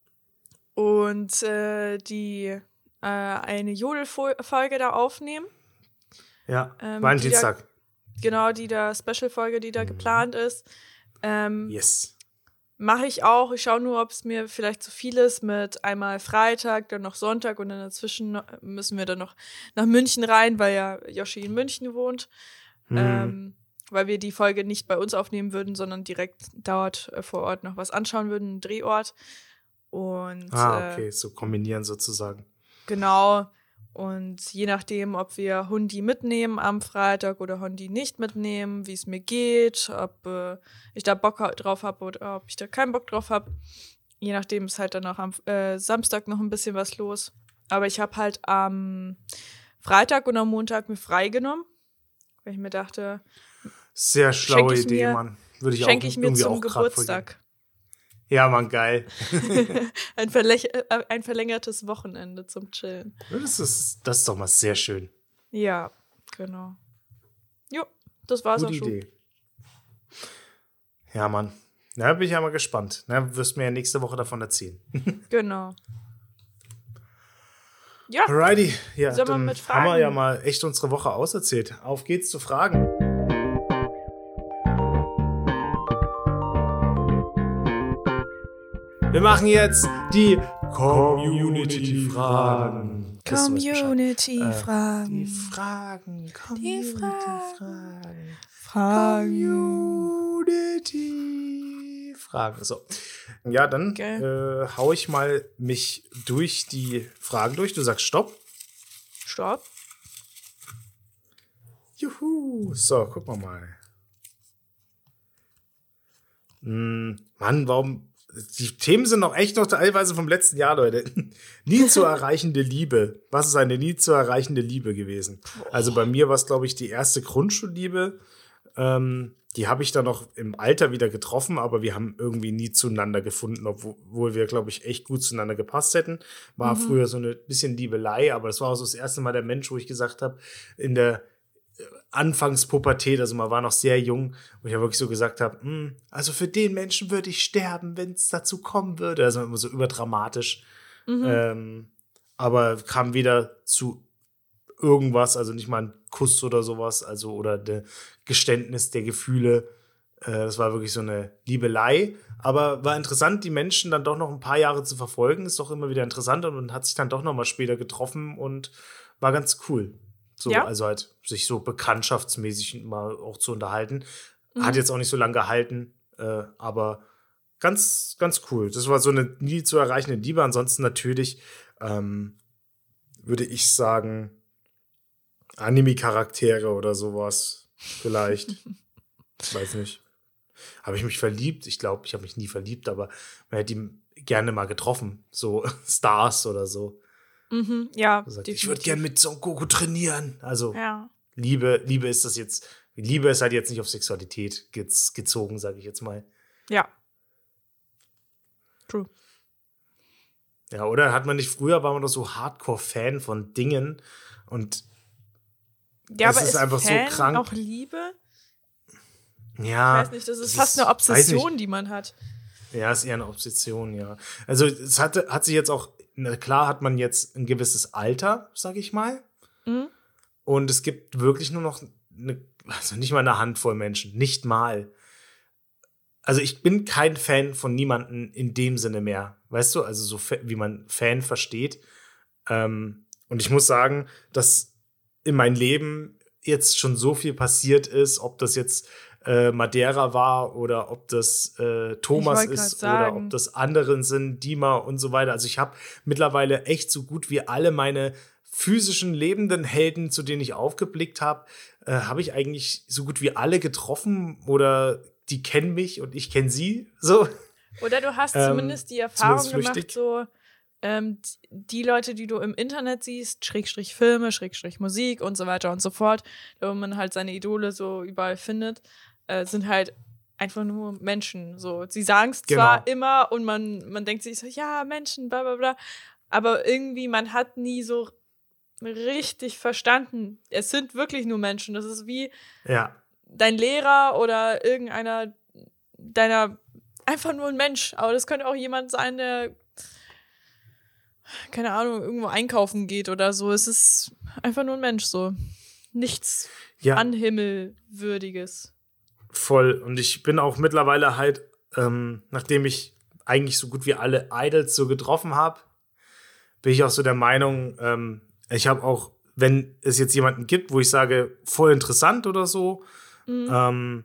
und äh, die äh, eine Jodelfolge da aufnehmen. Ja, Ähm, Valentinstag. Genau, die da Special-Folge, die da geplant ist. Ähm, Yes. Mache ich auch. Ich schaue nur, ob es mir vielleicht zu viel ist mit einmal Freitag, dann noch Sonntag und dann dazwischen müssen wir dann noch nach München rein, weil ja Yoshi in München wohnt. Hm. Ähm, weil wir die Folge nicht bei uns aufnehmen würden, sondern direkt dort äh, vor Ort noch was anschauen würden, einen Drehort. Und Ah, äh, okay, so kombinieren sozusagen. genau. Und je nachdem, ob wir Hundi mitnehmen am Freitag oder Hundi nicht mitnehmen, wie es mir geht, ob äh, ich da Bock drauf habe oder ob ich da keinen Bock drauf habe. Je nachdem ist halt dann auch am äh, Samstag noch ein bisschen was los. Aber ich habe halt am Freitag und am Montag mir freigenommen, weil ich mir dachte, Sehr schlaue ich Idee, mir- Mann. Würde ich schenke auch ich mir irgendwie zum auch grad voll Geburtstag. gern. Ja, Mann, geil. ein, verlech- äh, ein verlängertes Wochenende zum Chillen. Das ist, das ist doch mal sehr schön. Ja, genau. Jo, das war's Gute auch schon. Idee. Ja, Mann. Na, bin ich ja mal gespannt. Na, wirst mir ja nächste Woche davon erzählen. Genau. Ja, Alrighty. Ja, Sollen wir dann mit haben wir Fragen? ja mal echt unsere Woche auserzählt. Auf geht's zu Fragen. Wir machen jetzt die Community-Fragen. Wisst ihr, was Bescheid? Community-Fragen. Die Fragen. Community-Fragen. Fragen. Community-Fragen. So. Ja, dann Okay. äh, hau ich mal mich durch die Fragen durch. Du sagst Stopp. Stopp. Juhu. So, gucken wir mal. Hm, Mann, warum. Die Themen sind noch echt noch teilweise vom letzten Jahr, Leute. Nie zu erreichende Liebe. Was ist eine nie zu erreichende Liebe gewesen? Also bei mir war es, glaube ich, die erste Grundschulliebe. Ähm, die habe ich dann noch im Alter wieder getroffen, aber wir haben irgendwie nie zueinander gefunden, obwohl wir, glaube ich, echt gut zueinander gepasst hätten. War früher so ein bisschen Liebelei, aber das war auch so das erste Mal der Mensch, wo ich gesagt habe, in der Anfangspubertät, also man war noch sehr jung, wo ich ja wirklich so gesagt habe, "Hm, also für den Menschen würde ich sterben, wenn es dazu kommen würde." Also immer so überdramatisch. Ähm, aber kam wieder zu irgendwas, also nicht mal ein Kuss oder sowas, also oder der Geständnis der Gefühle. Äh, das war wirklich so eine Liebelei. Aber war interessant, die Menschen dann doch noch ein paar Jahre zu verfolgen, ist doch immer wieder interessant und man hat sich dann doch noch mal später getroffen und war ganz cool. So, Ja. also halt sich so bekanntschaftsmäßig mal auch zu unterhalten. Hat jetzt auch nicht so lange gehalten, äh, aber ganz, ganz cool. Das war so eine nie zu erreichende Liebe. Ansonsten natürlich ähm, würde ich sagen, Anime-Charaktere oder sowas. vielleicht. Weiß nicht. Habe ich mich verliebt? Ich glaube, ich habe mich nie verliebt, aber man hätte ihn gerne mal getroffen. So Stars oder so. Mhm, ja, sagt, ich würde gerne mit Son Goku trainieren. Also ja. Liebe, Liebe ist das jetzt, Liebe ist halt jetzt nicht auf Sexualität gez- gezogen, sage ich jetzt mal. Ja. True. Ja, oder hat man nicht, früher war man doch so Hardcore-Fan von Dingen und ja, es aber ist, ist einfach Fan so krank. Auch Liebe? Ja. Ich weiß nicht, das ist das fast ist, eine Obsession, die man hat. Ja, ist eher eine Obsession, ja. Also es hatte, hat sich jetzt auch, na klar hat man jetzt ein gewisses Alter, sag ich mal. Mhm. Und es gibt wirklich nur noch eine, also nicht mal eine Handvoll Menschen, nicht mal. Also ich bin kein Fan von niemandem in dem Sinne mehr, weißt du? Also so wie man Fan versteht. Ähm, und ich muss sagen, dass in meinem Leben jetzt schon so viel passiert ist, ob das jetzt äh, Madeira war oder ob das äh, Thomas ist oder ob das anderen sind, Dima und so weiter. Also ich habe mittlerweile echt so gut wie alle meine physischen lebenden Helden, zu denen ich aufgeblickt habe, äh, habe ich eigentlich so gut wie alle getroffen oder die kennen mich und ich kenne sie. So. Oder du hast ähm, zumindest die Erfahrung zumindest gemacht, so ähm, die Leute, die du im Internet siehst, Schrägstrich Filme, Schrägstrich Musik und so weiter und so fort, wo man halt seine Idole so überall findet, äh, sind halt einfach nur Menschen. So. Sie sagen es genau. zwar immer und man, man denkt sich so, ja, Menschen, bla bla bla, aber irgendwie, man hat nie so richtig verstanden. Es sind wirklich nur Menschen. Das ist wie ja. dein Lehrer oder irgendeiner deiner, einfach nur ein Mensch. Aber das könnte auch jemand sein, der, keine Ahnung, irgendwo einkaufen geht oder so. Es ist einfach nur ein Mensch, so. Nichts ja. Anhimmelwürdiges. Voll. Und ich bin auch mittlerweile halt, ähm, nachdem ich eigentlich so gut wie alle Idols so getroffen habe, bin ich auch so der Meinung, ähm, ich habe auch, wenn es jetzt jemanden gibt, wo ich sage, voll interessant oder so, mhm. ähm,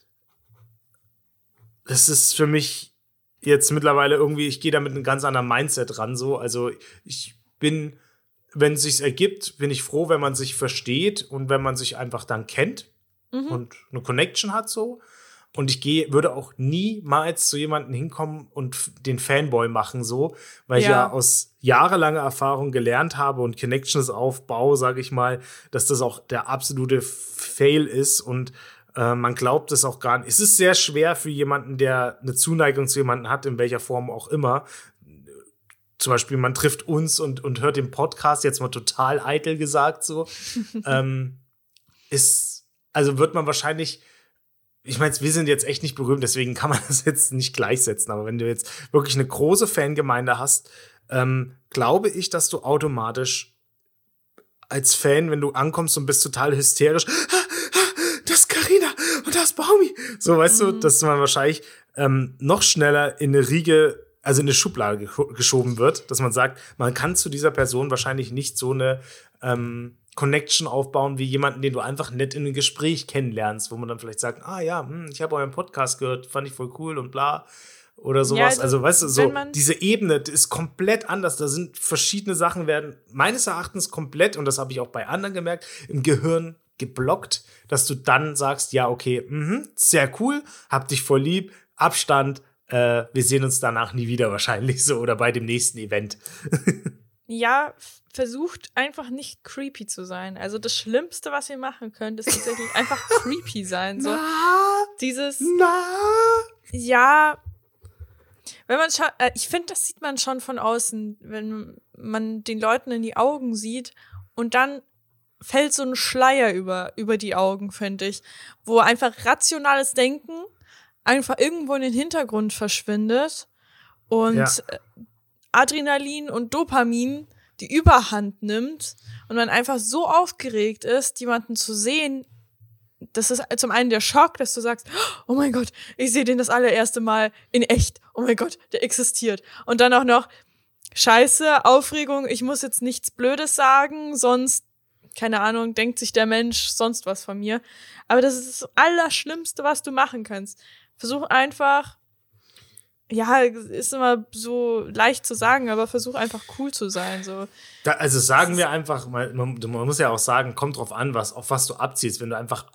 das ist für mich jetzt mittlerweile irgendwie, ich gehe da mit einem ganz anderen Mindset ran, so. Also ich bin, wenn es sich ergibt, bin ich froh, wenn man sich versteht und wenn man sich einfach dann kennt mhm. und eine Connection hat, so. Und ich gehe, würde auch niemals zu jemandem hinkommen und den Fanboy machen, so, weil ja. ich ja aus jahrelanger Erfahrung gelernt habe und Connections aufbaue, sage ich mal, dass das auch der absolute Fail ist und äh, man glaubt es auch gar nicht. Es ist sehr schwer für jemanden, der eine Zuneigung zu jemandem hat, in welcher Form auch immer. Zum Beispiel, man trifft uns und, und hört den Podcast, jetzt mal total eitel gesagt, so, ähm, ist, also wird man wahrscheinlich. Ich meine, wir sind jetzt echt nicht berühmt, deswegen kann man das jetzt nicht gleichsetzen. Aber wenn du jetzt wirklich eine große Fangemeinde hast, ähm, glaube ich, dass du automatisch als Fan, wenn du ankommst und bist total hysterisch, ah, ah, das ist Carina und das ist Baumi. So, weißt mhm. du, dass man wahrscheinlich ähm, noch schneller in eine Riege, also in eine Schublade ge- geschoben wird, dass man sagt, man kann zu dieser Person wahrscheinlich nicht so eine ähm, Connection aufbauen wie jemanden, den du einfach nett in einem Gespräch kennenlernst, wo man dann vielleicht sagt, ah ja, hm, ich habe euren Podcast gehört, fand ich voll cool und bla oder sowas. Ja, also, also weißt du, so diese Ebene ist komplett anders. Da sind verschiedene Sachen, werden meines Erachtens komplett, und das habe ich auch bei anderen gemerkt, im Gehirn geblockt, dass du dann sagst, ja, okay, mh, sehr cool, hab dich voll lieb, Abstand, äh, wir sehen uns danach nie wieder wahrscheinlich so oder bei dem nächsten Event. Ja, versucht einfach nicht creepy zu sein. Also das Schlimmste, was ihr machen könnt, ist tatsächlich einfach creepy sein. So Na, dieses na. Ja, wenn man scha- äh, ich finde, das sieht man schon von außen, wenn man den Leuten in die Augen sieht und dann fällt so ein Schleier über, über die Augen, finde ich, wo einfach rationales Denken einfach irgendwo in den Hintergrund verschwindet und ja. Adrenalin und Dopamin die Überhand nimmt und man einfach so aufgeregt ist, jemanden zu sehen. Das ist zum einen der Schock, dass du sagst, oh mein Gott, ich sehe den das allererste Mal in echt. Oh mein Gott, der existiert. Und dann auch noch Scheiße, Aufregung, ich muss jetzt nichts Blödes sagen, sonst, keine Ahnung, denkt sich der Mensch sonst was von mir. Aber das ist das Allerschlimmste, was du machen kannst. Versuch einfach, ja, ist immer so leicht zu sagen, aber versuch einfach cool zu sein. So. Da, also sagen wir einfach, man, man muss ja auch sagen, kommt drauf an, was, auf was du abzielst. Wenn du einfach ab,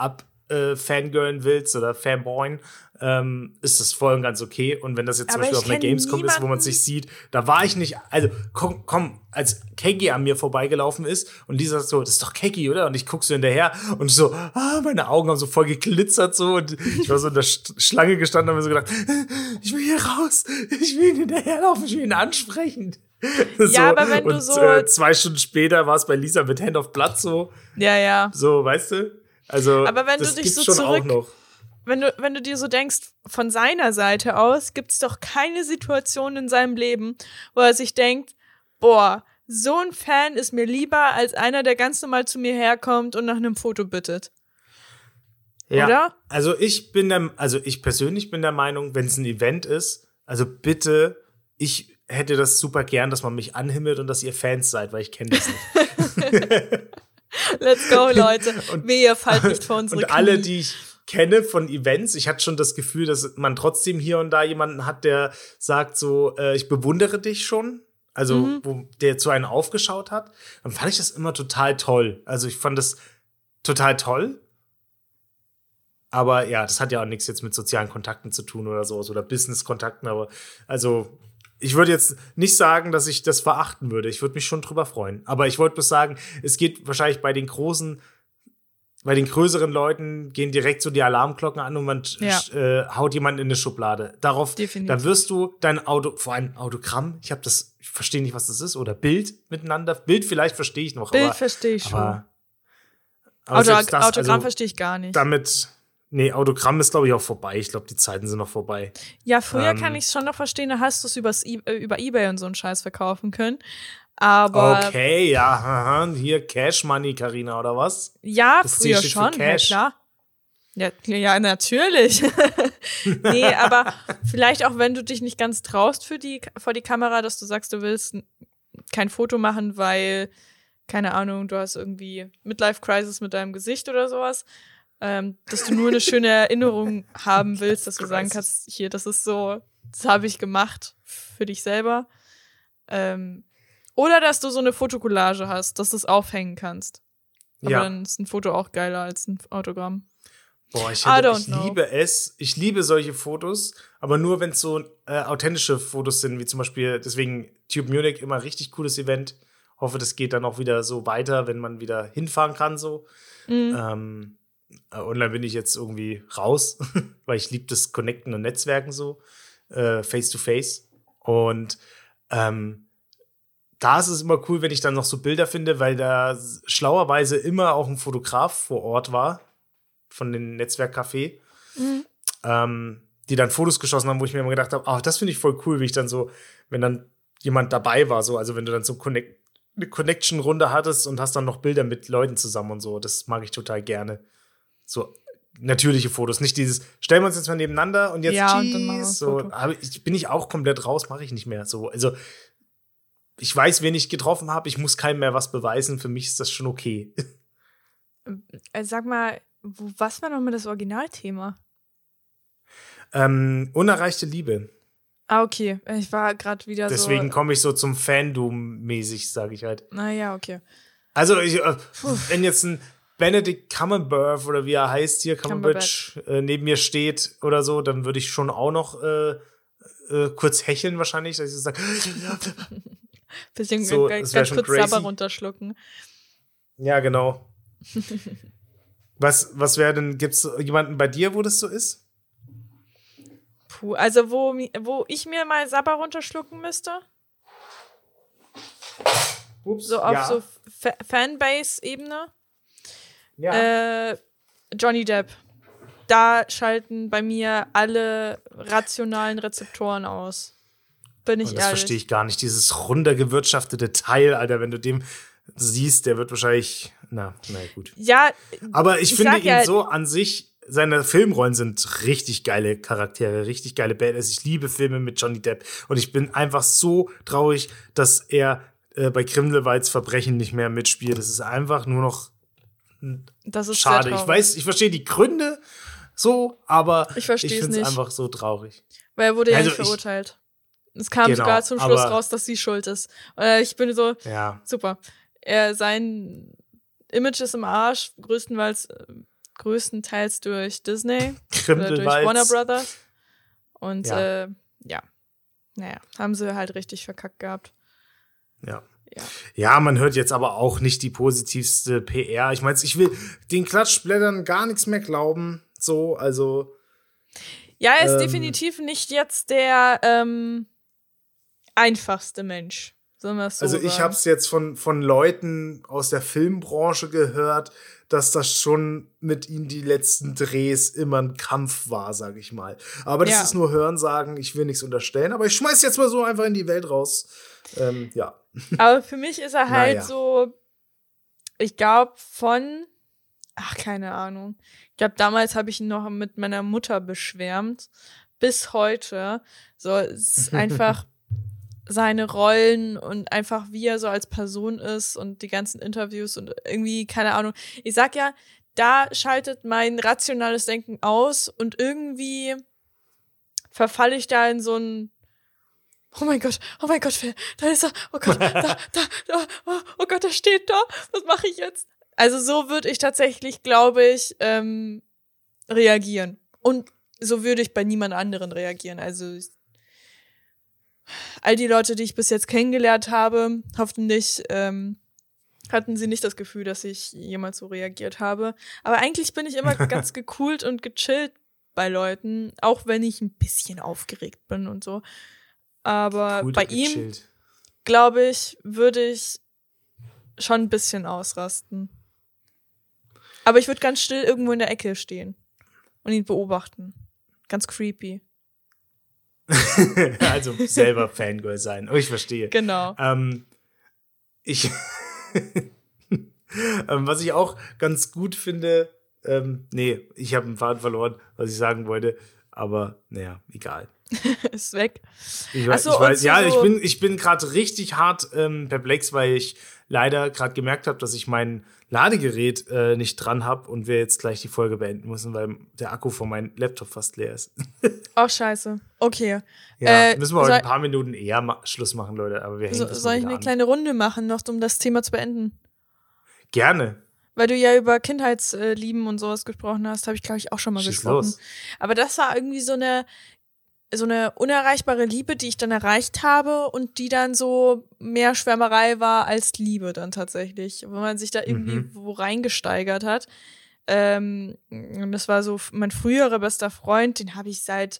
äh, fangirlen willst oder fanboyen, ähm, ist das voll und ganz okay. Und wenn das jetzt zum Aber Beispiel ich auf einer kenn Gamescom ist, wo man niemanden- sich sieht, da war ich nicht, also komm, komm als Keggy an mir vorbeigelaufen ist und die sagt so, das ist doch Keggy, oder? Und ich guck so hinterher und so, ah, meine Augen haben so voll geglitzert so und ich war so in der Sch- Schlange gestanden und habe mir so gedacht, ich will hier raus, ich will ihn hinterherlaufen, ich will ihn ansprechen. Ja, aber wenn du und, so- Äh, zwei Stunden später war es bei Lisa mit Hand of Blood so, Ja, ja. so, weißt du? Also, Aber wenn du das dich gibt's so schon zurück- auch noch. Wenn du, wenn du dir so denkst, von seiner Seite aus gibt es doch keine Situation in seinem Leben, wo er sich denkt, boah, so ein Fan ist mir lieber als einer, der ganz normal zu mir herkommt und nach einem Foto bittet. Ja, Oder? also ich bin der, also ich persönlich bin der Meinung, wenn es ein Event ist, also bitte, ich hätte das super gern, dass man mich anhimmelt und dass ihr Fans seid, weil ich kenne das nicht. Let's go, Leute. Und- Wehe, fallt nicht vor unsere Und alle, Knie. die ich kenne von Events, ich hatte schon das Gefühl, dass man trotzdem hier und da jemanden hat, der sagt so, äh, ich bewundere dich schon. Also, Mhm. wo der zu einem aufgeschaut hat. Dann fand ich das immer total toll. Also, ich fand das total toll. Aber ja, das hat ja auch nichts jetzt mit sozialen Kontakten zu tun oder sowas oder Business-Kontakten. Aber also, ich würde jetzt nicht sagen, dass ich das verachten würde. Ich würde mich schon drüber freuen. Aber ich wollte bloß sagen, es geht wahrscheinlich bei den großen, bei den größeren Leuten gehen direkt so die Alarmglocken an und man Ja. äh, haut jemanden in eine Schublade. Darauf, Definitiv. dann wirst du dein Auto, vor allem Autogramm, ich habe das, ich verstehe nicht, was das ist, oder Bild miteinander. Bild vielleicht verstehe ich noch, Bild aber, verstehe ich schon. aber, aber Auto, selbst das, Autogramm also, verstehe ich gar nicht. damit, nee, Autogramm ist, glaube ich, auch vorbei. Ich glaube, die Zeiten sind noch vorbei. Ja, früher ähm, kann ich es schon noch verstehen, da hast du es übers e äh, über Ebay und so einen Scheiß verkaufen können. Aber Okay, ja, aha, hier Cash Money, Carina, oder was? ja, Das C früher steht für schon, ja Cash. klar. Ja, ja, natürlich. Nee, aber vielleicht auch, wenn du dich nicht ganz traust für die, vor die Kamera, dass du sagst, du willst n- kein Foto machen, weil, keine Ahnung, du hast irgendwie Midlife-Crisis mit deinem Gesicht oder sowas. Ähm, dass du nur eine schöne Erinnerung haben willst, dass du sagen kannst, hier, das ist so, das habe ich gemacht für dich selber. Ähm, oder dass du so eine Fotokollage hast, dass du es aufhängen kannst. Aber Ja. dann ist ein Foto auch geiler als ein Autogramm. Boah, ich, I hätte, don't ich know. liebe es. Ich liebe solche Fotos, aber nur, wenn es so äh, authentische Fotos sind, wie zum Beispiel, deswegen Tube Munich, immer richtig cooles Event. Hoffe, das geht dann auch wieder so weiter, wenn man wieder hinfahren kann, so. Mhm. Ähm, äh, online bin ich jetzt irgendwie raus, weil ich liebe das Connecten und Netzwerken so, äh, face to face. Und ähm, da ist es immer cool, wenn ich dann noch so Bilder finde, weil da s- schlauerweise immer auch ein Fotograf vor Ort war von den Netzwerkcafé, Mhm. ähm, die dann Fotos geschossen haben, wo ich mir immer gedacht habe, ach, das finde ich voll cool, wie ich dann so, wenn dann jemand dabei war, so, also wenn du dann so Connect eine Connection-Runde hattest und hast dann noch Bilder mit Leuten zusammen und so, das mag ich total gerne. So natürliche Fotos, nicht dieses, stellen wir uns jetzt mal nebeneinander und jetzt Ja, und dann machen wir ein cheese, so, Foto. aber ich, bin ich auch komplett raus, mache ich nicht mehr so, also ich weiß, wen ich getroffen habe, ich muss keinem mehr was beweisen, für mich ist das schon okay. Äh, Sag mal, wo, was war nochmal das Originalthema? ähm, unerreichte Liebe. Ah, okay. Ich war gerade wieder Deswegen so. komme ich so zum Fandom-mäßig, sage ich halt. Naja, okay. Also, ich, äh, wenn jetzt ein Benedict Cumberbatch oder wie er heißt hier, Cumberbatch, äh, neben mir steht oder so, dann würde ich schon auch noch äh, äh, kurz hecheln wahrscheinlich, dass ich sage, Bisschen So, ganz, das wär ganz schon kurz crazy. Sabber runterschlucken. ja, genau. was was wäre denn, gibt's jemanden bei dir, wo das so ist? Puh, also wo, mi- wo ich mir mal Sabber runterschlucken müsste, Ups, so auf ja. so Fa Fanbase-Ebene, ja. äh, Johnny Depp. Da schalten bei mir alle rationalen Rezeptoren aus. Bin ich Und das ehrlich. verstehe ich gar nicht, dieses runtergewirtschaftete Teil, Alter, wenn du dem siehst, der wird wahrscheinlich, na, na gut. Ja, Aber ich, Ich finde sag ihn ja- so an sich, seine Filmrollen sind richtig geile Charaktere, richtig geile Badass. Ich liebe Filme mit Johnny Depp. Und ich bin einfach so traurig, dass er äh, bei Grindelwalds Verbrechen nicht mehr mitspielt. Das ist einfach nur noch das ist schade. sehr Ich traurig. weiß, ich verstehe die Gründe so, aber Ich versteh's ich finde es nicht. einfach so traurig. Weil er wurde ja Also nicht ich- verurteilt. Es kam Genau, sogar zum Schluss aber- raus, dass sie schuld ist. Und ich bin so, Ja. super. Er, sein Image ist im Arsch, größtenteils äh, größtenteils durch Disney oder durch Grindelwalds. Warner Brothers. Und Ja. äh, ja, naja, haben sie halt richtig verkackt gehabt. Ja. Ja. Ja, man hört jetzt aber auch nicht die positivste P R. Ich meine, ich will den Klatschblättern gar nichts mehr glauben. So, also. Ja, er ist ähm, definitiv nicht jetzt der ähm, einfachste Mensch. Sollen wir es so Also ich sagen. habe es jetzt von, von Leuten aus der Filmbranche gehört, dass das schon mit ihm die letzten Drehs immer ein Kampf war, sag ich mal. Aber das Ja. ist nur Hörensagen, ich will nichts unterstellen. Aber ich schmeiß jetzt mal so einfach in die Welt raus. Ähm, ja. Aber für mich ist er halt Naja. so, ich glaube, von, ach, keine Ahnung. Ich glaube, damals habe ich ihn noch mit meiner Mutter beschwärmt. Bis heute. So, es ist einfach seine Rollen und einfach, wie er so als Person ist und die ganzen Interviews und irgendwie, keine Ahnung. Ich sag ja, da schaltet mein rationales Denken aus und irgendwie verfalle ich da in so ein Oh mein Gott, oh mein Gott, da ist er, oh Gott, da, da, da, oh Gott, er steht da, was mache ich jetzt? Also so würde ich tatsächlich, glaube ich, ähm, reagieren. Und so würde ich bei niemand anderen reagieren. Also ich, all die Leute, die ich bis jetzt kennengelernt habe, hoffentlich ähm, hatten sie nicht das Gefühl, dass ich jemals so reagiert habe. Aber eigentlich bin ich immer ganz gecoolt und gechillt bei Leuten, auch wenn ich ein bisschen aufgeregt bin und so. Aber Gut bei ihm, gechillt. glaube ich, würde ich schon ein bisschen ausrasten. Aber ich würde ganz still irgendwo in der Ecke stehen und ihn beobachten. Ganz creepy. Also selber Fangirl sein. Oh, ich verstehe. Genau. Ähm, ich ähm, was ich auch ganz gut finde, ähm, nee, ich habe einen Faden verloren, was ich sagen wollte, aber naja, egal. Ist weg. Ich weiß, Ach so, ich weiß und so- ja, ich bin, ich bin gerade richtig hart ähm, perplex, weil ich leider gerade gemerkt habe, dass ich mein Ladegerät äh, nicht dran habe und wir jetzt gleich die Folge beenden müssen, weil der Akku von meinem Laptop fast leer ist. Oh, scheiße. Okay. Ja, Äh, müssen wir heute soll- ein paar Minuten eher ma- Schluss machen, Leute, aber wir hängen So, das soll mal ich wieder eine an. kleine Runde machen, noch um das Thema zu beenden? Gerne. Weil du ja über Kindheitslieben und sowas gesprochen hast, habe ich, glaube ich, auch schon mal Schieß gesprochen. los. Aber das war irgendwie so eine so eine unerreichbare Liebe, die ich dann erreicht habe und die dann so mehr Schwärmerei war als Liebe dann tatsächlich, wo man sich da irgendwie Mhm. wo reingesteigert hat. Ähm, und das war so f- mein früherer bester Freund, den habe ich seit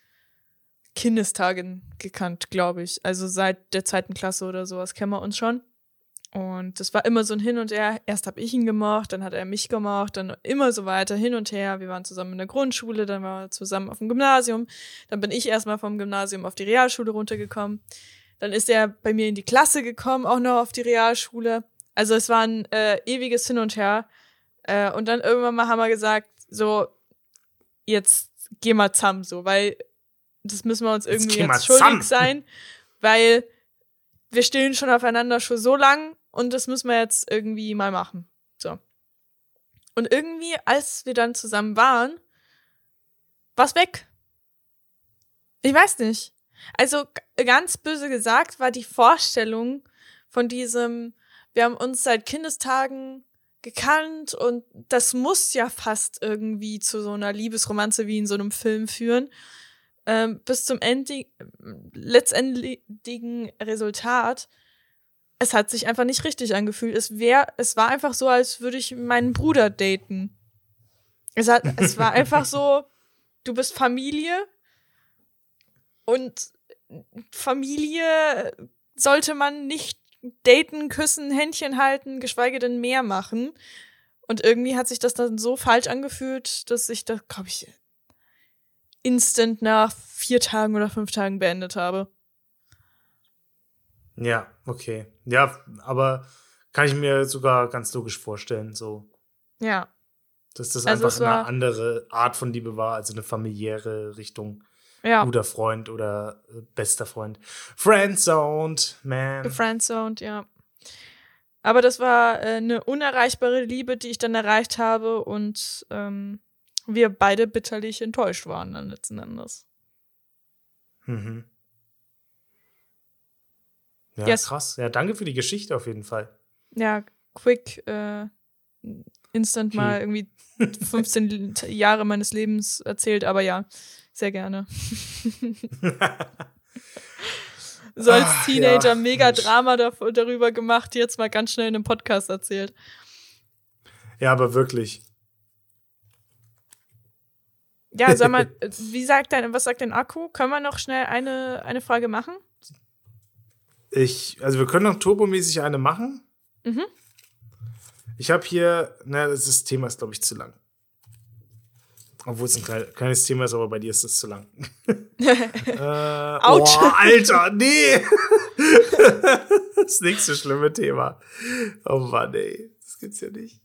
Kindestagen gekannt, glaube ich. Also seit der zweiten Klasse oder sowas kennen wir uns schon. Und das war immer so ein Hin und Her. Erst habe ich ihn gemocht, dann hat er mich gemocht, dann immer so weiter, hin und her. Wir waren zusammen in der Grundschule, dann waren wir zusammen auf dem Gymnasium. Dann bin ich erstmal vom Gymnasium auf die Realschule runtergekommen. Dann ist er bei mir in die Klasse gekommen, auch noch auf die Realschule. Also es war ein äh, ewiges Hin und Her. Äh, und dann irgendwann mal haben wir gesagt, so, jetzt geh mal zusammen, so, weil das müssen wir uns Jetzt irgendwie geh mal jetzt schuldig zusammen. sein, weil wir stehen schon aufeinander schon so lang und das müssen wir jetzt irgendwie mal machen. So. Und irgendwie, als wir dann zusammen waren, war's weg. Ich weiß nicht. Also g- ganz böse gesagt war die Vorstellung von diesem, wir haben uns seit Kindestagen gekannt und das muss ja fast irgendwie zu so einer Liebesromanze wie in so einem Film führen. Ähm, bis zum endi- letztendlichen Resultat, es hat sich einfach nicht richtig angefühlt. Es wär, es war einfach so, als würde ich meinen Bruder daten. Es hat, es war einfach so, du bist Familie und Familie sollte man nicht daten, küssen, Händchen halten, geschweige denn mehr machen. Und irgendwie hat sich das dann so falsch angefühlt, dass ich das, glaube ich, instant nach vier Tagen oder fünf Tagen beendet habe. Ja, okay. Ja, aber kann ich mir sogar ganz logisch vorstellen, so, Ja. dass das Also einfach es war- eine andere Art von Liebe war, also eine familiäre Richtung. Ja. Guter Freund oder äh, bester Freund. Friendzoned, man. Gefriendzoned, ja. Aber das war äh, eine unerreichbare Liebe, die ich dann erreicht habe und ähm, wir beide bitterlich enttäuscht waren dann letzten Endes. Mhm. Ja, Yes. krass. Ja, danke für die Geschichte auf jeden Fall. Ja, quick, äh, instant Hm. mal irgendwie fünfzehn Jahre meines Lebens erzählt, aber ja, sehr gerne. So als Ach, Teenager ja, mega Mensch. Drama da, darüber gemacht, jetzt mal ganz schnell in einem Podcast erzählt. Ja, aber wirklich. Ja, sag mal, wie sagt dein, was sagt dein Akku? Können wir noch schnell eine, eine Frage machen? Ich, also wir können noch turbomäßig eine machen. Mhm. Ich habe hier, na, das, das Thema ist, glaube ich, zu lang. Obwohl es ein klein, kleines Thema ist, aber bei dir ist es zu lang. äh, Autsch. Oh, Alter, nee! Das nächste schlimme Thema. Oh Mann, ey. Das gibt's ja nicht.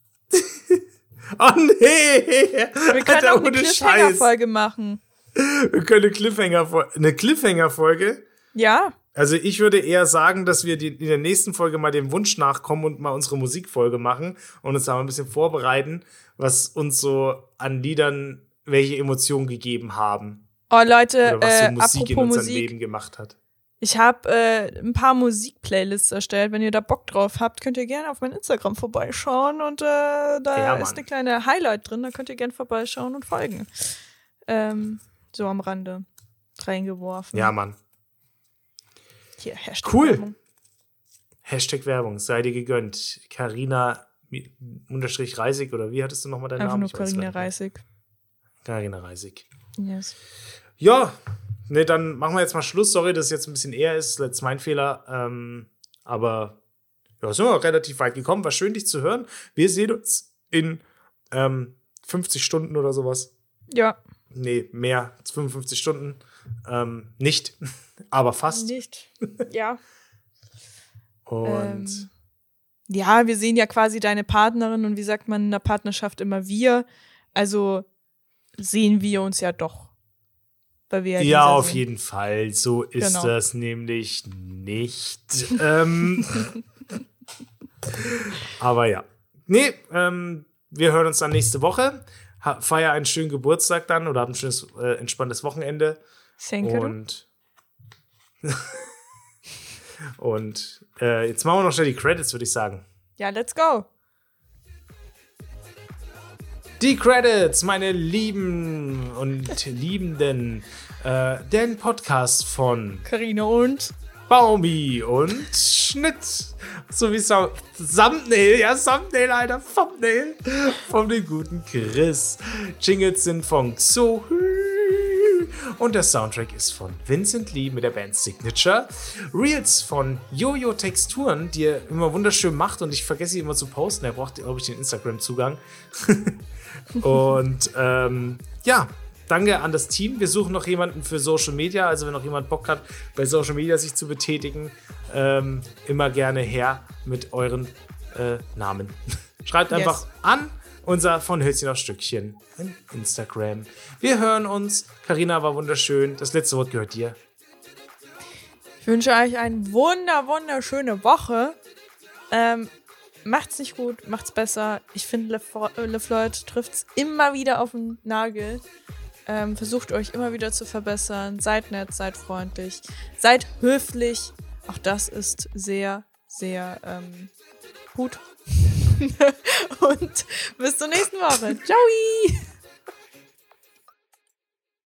Oh nee! Wir können Alter, auch eine ohne Scheiß. Cliffhanger-Folge machen. Wir können eine Cliffhanger-Folge. Eine Cliffhanger-Folge? Ja. Also ich würde eher sagen, dass wir die, in der nächsten Folge mal dem Wunsch nachkommen und mal unsere Musikfolge machen und uns da mal ein bisschen vorbereiten, was uns so an Liedern welche Emotionen gegeben haben. Oh Leute, Oder was so äh, Musik in apropos unserem Musik, Leben gemacht hat. ich habe äh, ein paar Musik-Playlists erstellt. Wenn ihr da Bock drauf habt, könnt ihr gerne auf mein Instagram vorbeischauen und äh, da Ja, ist Mann. eine kleine Highlight drin, da könnt ihr gerne vorbeischauen und folgen. Ähm, so am Rande reingeworfen. Ja, Mann. Hier, Hashtag Cool. Werbung. Hashtag Werbung, sei dir gegönnt. Carina unterstrich Reisig, oder wie hattest du nochmal deinen Einfach Namen? nur Ich weiß Carina gar nicht mehr. Reisig. Carina Reisig. Yes. Ja, ne, dann machen wir jetzt mal Schluss. Sorry, dass es jetzt ein bisschen eher ist. Das ist mein Fehler. Ähm, aber ja, sind wir relativ weit gekommen. War schön, dich zu hören. Wir sehen uns in ähm, fünfzig Stunden oder sowas. Ja. Nee, mehr als fünfundfünfzig Stunden. Ähm, nicht, aber fast. Nicht. Ja. Und Ähm, ja, wir sehen ja quasi deine Partnerin und wie sagt man in der Partnerschaft immer wir. Also sehen wir uns ja doch. Weil wir ja, ja, dieser auf sind. jeden Fall. So ist Genau. das nämlich nicht. ähm, aber ja. Nee, ähm, wir hören uns dann nächste Woche. Ha- Feier einen schönen Geburtstag dann oder hab ein schönes, äh, entspanntes Wochenende. Danke. Und und äh, jetzt machen wir noch schnell die Credits, würde ich sagen. Ja, let's go. Die Credits, meine Lieben und Liebenden. Äh, den Podcast von Carina und Baumi und Schnitt. So wie Sam- Thumbnail, ja, Thumbnail, Alter, Thumbnail. Von dem guten Chris. Jingles sind von Xohü. Und der Soundtrack ist von Vincent Lee mit der Band Signature. Reels von Jojo Texturen, die er immer wunderschön macht und ich vergesse sie immer zu posten. Er braucht, glaube ich, den Instagram-Zugang. Und ähm, ja, danke an das Team. Wir suchen noch jemanden für Social Media. Also wenn noch jemand Bock hat, bei Social Media sich zu betätigen, ähm, immer gerne her mit euren äh, Namen. Schreibt Yes. einfach an unser von Hölzchen auf Stückchen in Instagram. Wir hören uns. Carina war wunderschön. Das letzte Wort gehört dir. ich wünsche euch eine wunder, wunderschöne Woche. Ähm, macht's nicht gut, macht's besser. Ich finde, Le, Le Floyd trifft's immer wieder auf den Nagel. Ähm, versucht euch immer wieder zu verbessern. Seid nett, seid freundlich, seid höflich. Auch das ist sehr, sehr ähm, gut. Und bis zur nächsten Woche. Ciao!